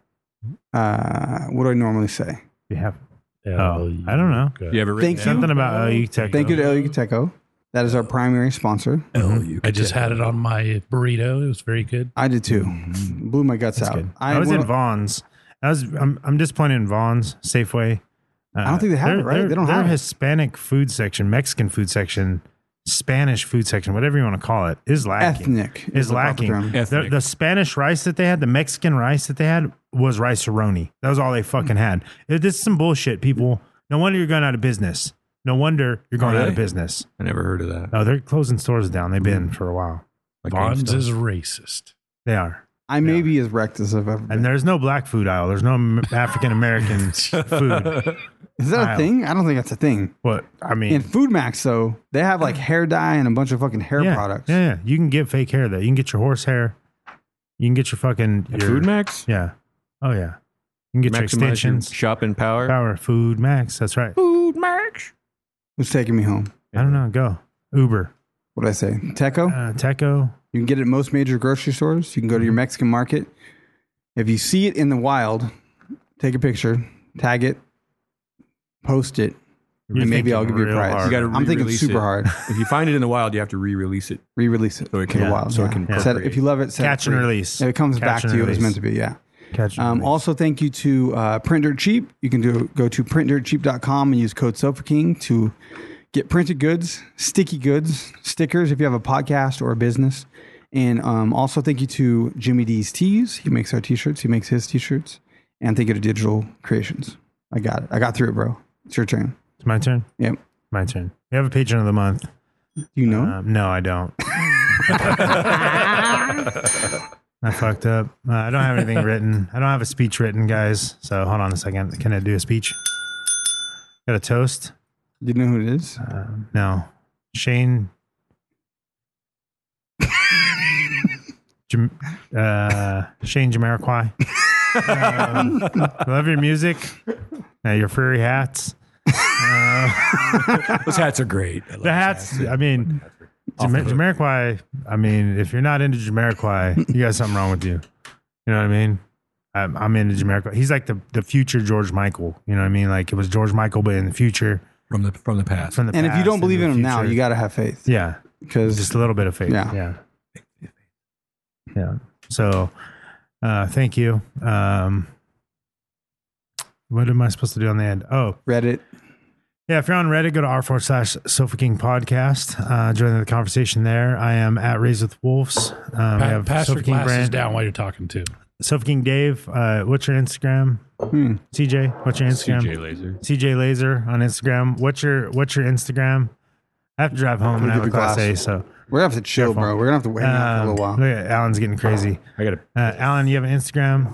What do I normally say? You have. Oh, I don't know. You have it written Thank you. down? Something about you tech. Thank you to El Yucateco. That is our primary sponsor. I just had it on my burrito. It was very good. I did too. Blew my guts out. Good. I was in Vaughn's. I'm disappointed in Vaughn's Safeway. I don't think they have it, right? They don't have it. Their Hispanic food section, Mexican food section, Spanish food section, whatever you want to call it, is lacking. Ethnic is the proper lacking. term. Ethnic. The Spanish rice that they had, the Mexican rice that they had, was rice-a-roni. That was all they fucking had. This is some bullshit, people. No wonder you're going out of business. No wonder you're going out of really? business. I never heard of that. Oh, they're closing stores down. They've been for a while. Like Bonds GameStop. is racist. They are. I may be as wrecked as I've ever been. And there's no black food aisle. There's no African American food. Is that a aisle. thing? I don't think that's a thing. What? I mean, In Food Max, though, they have like hair dye and a bunch of fucking hair yeah, products. Yeah. You can get fake hair, though. You can get your horse hair. You can get your fucking. At your, Food Max? Yeah. Oh, yeah. You can get your Maximize your extensions. shopping power. Power. Food Max. That's right. Food Max. Who's taking me home? I don't know. Go. Uber. What did I say? Teco? Teco. You can get it at most major grocery stores. You can go to your Mexican market. If you see it in the wild, take a picture, tag it, post it, and maybe I'll give you a real prize. hard. You got to I'm thinking super hard. If you find it in the wild, you have to re-release it. Re-release it So it to can- the wild. so it yeah. can Set it- procreate. if you love it, set Catch it and free. release. If it comes Catch back and to you, it was release. meant to be. Yeah. Catch and release. Also, thank you to Print Dirt Cheap. You can go to printdirtcheap.com and use code SofaKing to get printed goods, sticky goods, stickers if you have a podcast or a business. And also thank you to Jimmy D's Tees. He makes our t-shirts. He makes his t-shirts. And thank you to Digital Creations. I got it. I got through it, bro. It's your turn. It's my turn. Yep. My turn. We have a patron of the month. You know? No, I don't. I fucked up. I don't have anything written. I don't have a speech written, guys. So hold on a second. Can I do a speech? Got a toast? You know who it is? No. Shane. Shane Jamiroquai. Love your music. Your furry hats. Those hats are great. I love The hats, I mean, Jamiroquai, I mean, if you're not into Jamiroquai, you got something wrong with you. You know what I mean? I'm into Jamiroquai. He's like the future George Michael. You know what I mean? Like it was George Michael, but in the future. From the past. From the And if you past don't believe in into him the now, future. you got to have faith. Yeah. Because Just a little bit of faith. Yeah. Yeah. So, thank you. What am I supposed to do on the end? Oh, Reddit. Yeah, if you're on Reddit, go to r/Sofa King Podcast. Join the conversation there. I am at Raised with Wolves. We have Pass your Sofa King glasses Brand. down while you're talking too. Sofa King Dave. What's your Instagram? CJ, what's your Instagram? CJ Laser. CJ Laser on Instagram. What's your Instagram? I have to drive home and Give have a your Class A, glasses. so we're gonna have to chill, Careful. bro. We're gonna have to hang out for a little while. Look at Alan's getting crazy. I got to. Alan, you have an Instagram?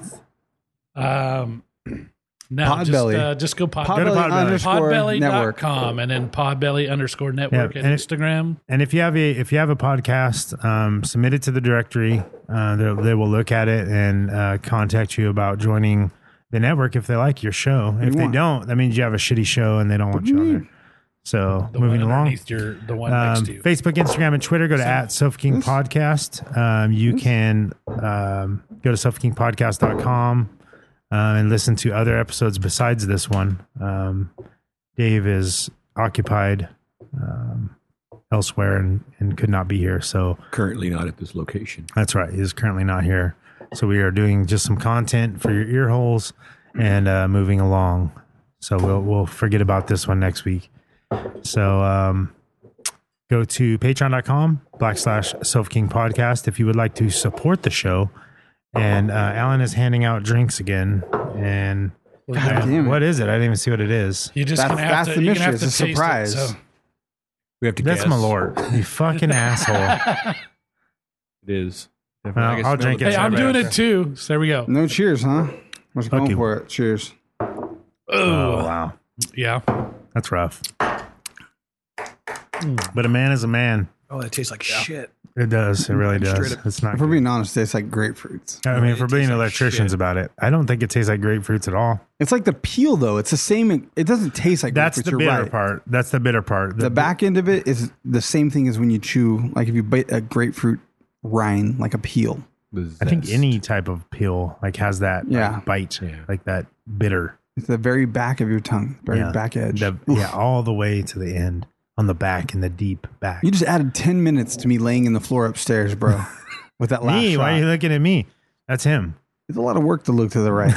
No, Podbelly. just go Go to Podbelly. podbelly.com and then podbelly_network Yeah, and and Instagram. And if you have a podcast, submit it to the directory. They will look at it and contact you about joining the network if they like your show. If they don't, that means you have a shitty show and they don't want you on there. So The moving one along, underneath the one next to you. Facebook, Instagram, and Twitter. Go to @SofaKing Podcast. You can go to SofaKingPodcast.com and listen to other episodes besides this one. Dave is occupied elsewhere and could not be here. So Currently not at this location. that's right. He is currently not here. So we are doing just some content for your ear holes and moving along. So we'll forget about this one next week. So go to patreon.com/Sofa King Podcast if you would like to support the show. And Alan is handing out drinks again. And God damn it. what is it? I didn't even see what it is. You just That's- gonna have that's to. the You're gonna mystery. have to It's a taste surprise. It, so. We have to That's guess. Malort. You fucking asshole. It is. Well, I'll drink it. Hey, I'm Right doing back. it too. So there we go. No cheers, huh? Let's Fuck go you. for it. Cheers. Oh, wow. Yeah. That's rough. But a man is a man. Oh, that tastes like shit. It does. It really Straight does. up. It's not If we're good. being honest, it tastes like grapefruits. I mean, if we're being tastes like electricians shit. about it, I don't think it tastes like grapefruits at all. It's like the peel, though. It's the same. It doesn't taste like That's grapefruits. the You're bitter right. part. That's the bitter part. The back end of it is the same thing as when you chew. Like if you bite a grapefruit rind, like a peel. I think any type of peel like has that like, Yeah. bite, Yeah. like that bitter. It's the very back of your tongue, very back edge. Yeah, all the way to the end on the back in the deep back. You just added 10 minutes to me laying in the floor upstairs, bro. With that last Me? shot. Why are you looking at me? That's him. It's a lot of work to look to the right.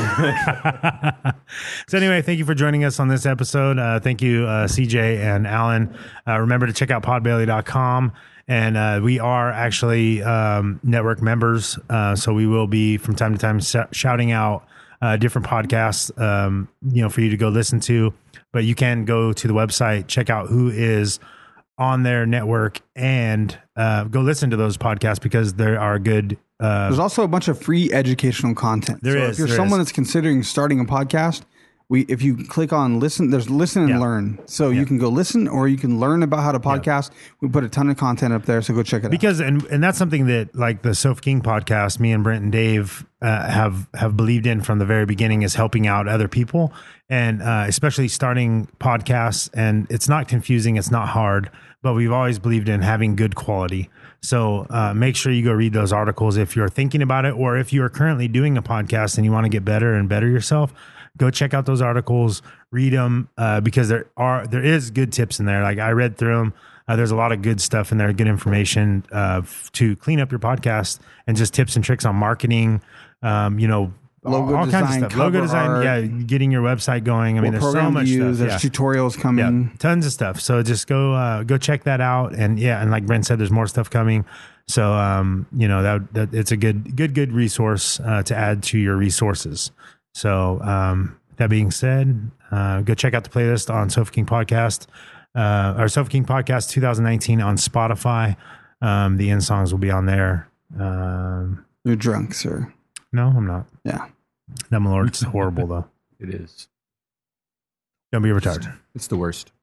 So anyway, thank you for joining us on this episode. Thank you, CJ and Alan. Remember to check out podbelly.com. And we are actually network members. So we will be from time to time shouting out different podcasts, for you to go listen to. But you can go to the website, check out who is on their network, and go listen to those podcasts because there are good. There's also a bunch of free educational content. There so is, if you're there someone is. that's considering starting a podcast, if you click on listen, there's listen and Yeah. learn. So you can go listen or you can learn about how to podcast. We put a ton of content up there, so go check it out. Because and that's something that like the Sofa King podcast, me and Brent and Dave have believed in from the very beginning, is helping out other people, and especially starting podcasts. And it's not confusing, it's not hard, but we've always believed in having good quality. So make sure you go read those articles if you're thinking about it, or if you are currently doing a podcast and you want to get better and better yourself. Go check out those articles, read them, because there is good tips in there. Like I read through them. There's a lot of good stuff in there, good information to clean up your podcast, and just tips and tricks on marketing. Logo all design, kinds of stuff. cover Logo design, art. yeah, getting your website going. I mean, What there's so program to much use, stuff. there's Yeah. tutorials coming. Yeah, tons of stuff. So just go check that out, and like Brent said, there's more stuff coming. So that it's a good resource to add to your resources. So that being said, go check out the playlist on Sofa King Podcast, or Sofa King Podcast 2019 on Spotify. The end songs will be on there. You're drunk, sir. No, I'm not. Yeah. That Malort's horrible, though. It is. Don't be retarded. It's the worst.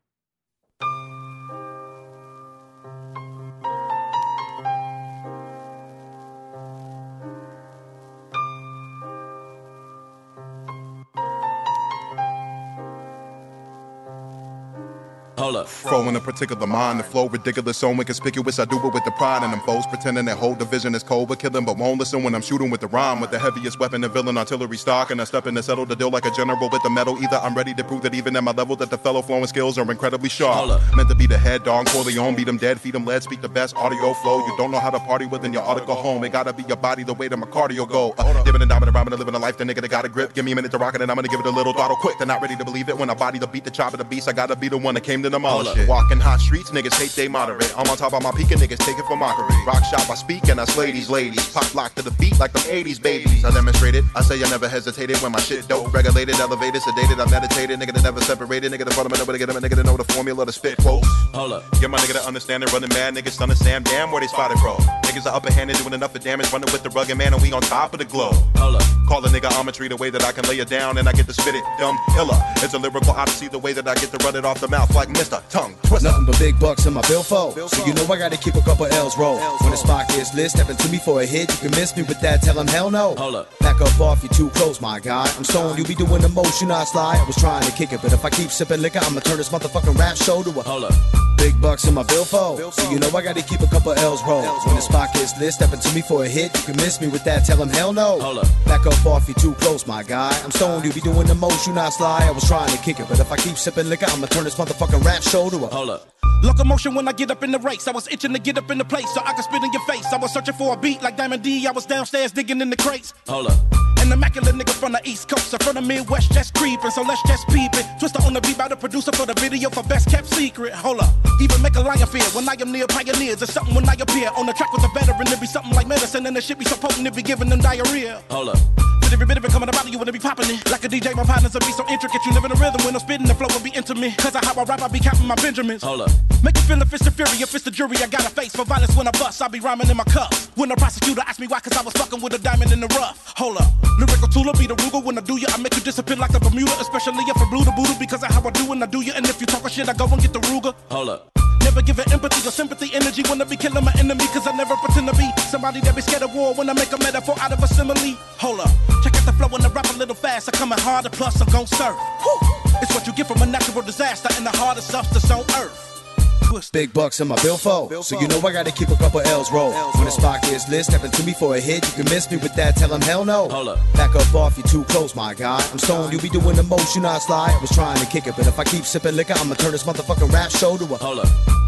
Hold up. Flowing a particular mind, the flow ridiculous, so inconspicuous. I do it with the pride and them foes, pretending that whole division is cold, but killing, but won't listen when I'm shooting with the rhyme, with the heaviest weapon and villain artillery stock, and I step in to settle the deal like a general with the metal. Either I'm ready to prove that even at my level that the fellow flowing skills are incredibly sharp. Meant to be the head dog, Corleone, beat them dead, feed them lead, speak the best audio flow. You don't know how to party within your ought to go home. It gotta be your body the way that my cardio go. Giving and dominant rhyming and living a life, the nigga that got a grip. Give me a minute to rock it and I'm gonna give it a little throttle quick. They're not ready to believe it when I body the beat, the chop of the beast. I gotta be the one that came to demolish it. Walking hot streets, niggas hate they moderate. I'm on top of my peak and niggas take it for mockery. Rock shop, I speak and I slay these ladies. Pop lock to the beat like them 80s babies. I demonstrated, I say I never hesitated when my shit dope. Regulated, elevated, sedated, I meditated. Nigga that never separated, nigga that front of me, nobody get him, a nigga that know the formula to spit quotes. Hold up. Get my nigga that understand it, running mad, niggas stunning Sam, damn where they spotted, bro. Niggas are upper handed, doing enough of damage, running with the rugged man, and we on top of the globe. Hold up. Call a nigga geometry the way that I can lay it down, and I get to spit it, dumb illa. It's a lyrical odyssey the way that I get to run it off the mouth like Mr. Tongue Twister. Nothing but big bucks in my billfold, so you know I gotta keep a couple L's roll. When the spot gets lit, stepping to me for a hit, you can miss me with that, tell him hell no. Hold up. Back up off, you too close, my guy. I'm stoned, you be doing the motion, I slide. I was trying to kick it, but if I keep sipping liquor, I'ma turn this motherfucking rap show to a hold up. Big bucks in my billfold, so you know I gotta keep a couple L's roll. When the spot gets lit, stepping to me for a hit, you can miss me with that, tell him hell no. Hold up. Back up off, you too close, my guy. I'm stoned, you be doing the motion, I slide. I was trying to kick it, but if I keep sipping liquor, I'ma turn this motherfucking rap show to a hold up. Locomotion when I get up in the race. I was itching to get up in the place so I could spit in your face. I was searching for a beat like Diamond D. I was downstairs digging in the crates. Hold up. An immaculate nigga from the East Coast or from the Midwest just creeping, so let's just peep it. Twister on the beat by the producer for the video for best kept secret. Hold up. Even make a lion fear when I am near pioneers. It's something when I appear on the track with a veteran. It be something like medicine and the shit be so potent it be giving them diarrhea. Hold up. Every bit of it coming about you wanna be popping it. Like a DJ, my partners will be so intricate. You live in a rhythm when I'm spitting, the flow will be intimate. Cause of how I rap, I be counting my Benjamins. Hold up. Make you feel if it's the fury, if it's the jury, I got a face for violence when I bust. I be rhyming in my cuffs. When the prosecutor asked me why, cause I was fucking with a diamond in the rough. Hold up. Lyrical tool will be the Ruger when I do ya. I make you disappear like the Bermuda, especially if I blew the Buddha because of how I do and I do ya. And if you talking shit, I go and get the Ruger. Hold up. Never give it empathy or sympathy, energy when I be killing my enemy. Cause I never pretend to be somebody that be scared of war when I make a metaphor out of a simile. Hold up, check out the flow and the rap a little fast. I coming harder, plus I'm gon' surf. Whew. It's what you get from a natural disaster and the hardest substance on earth. Big bucks in my billfold, so you know I gotta keep a couple L's roll. When the spot gets lit, stepping to me for a hit, you can miss me with that, tell him hell no. Hold up. Back up off, you too close, my guy. I'm stoned, you be doing the motion, I slide. I was trying to kick it, but if I keep sipping liquor, I'ma turn this motherfucking rap show to a hold up.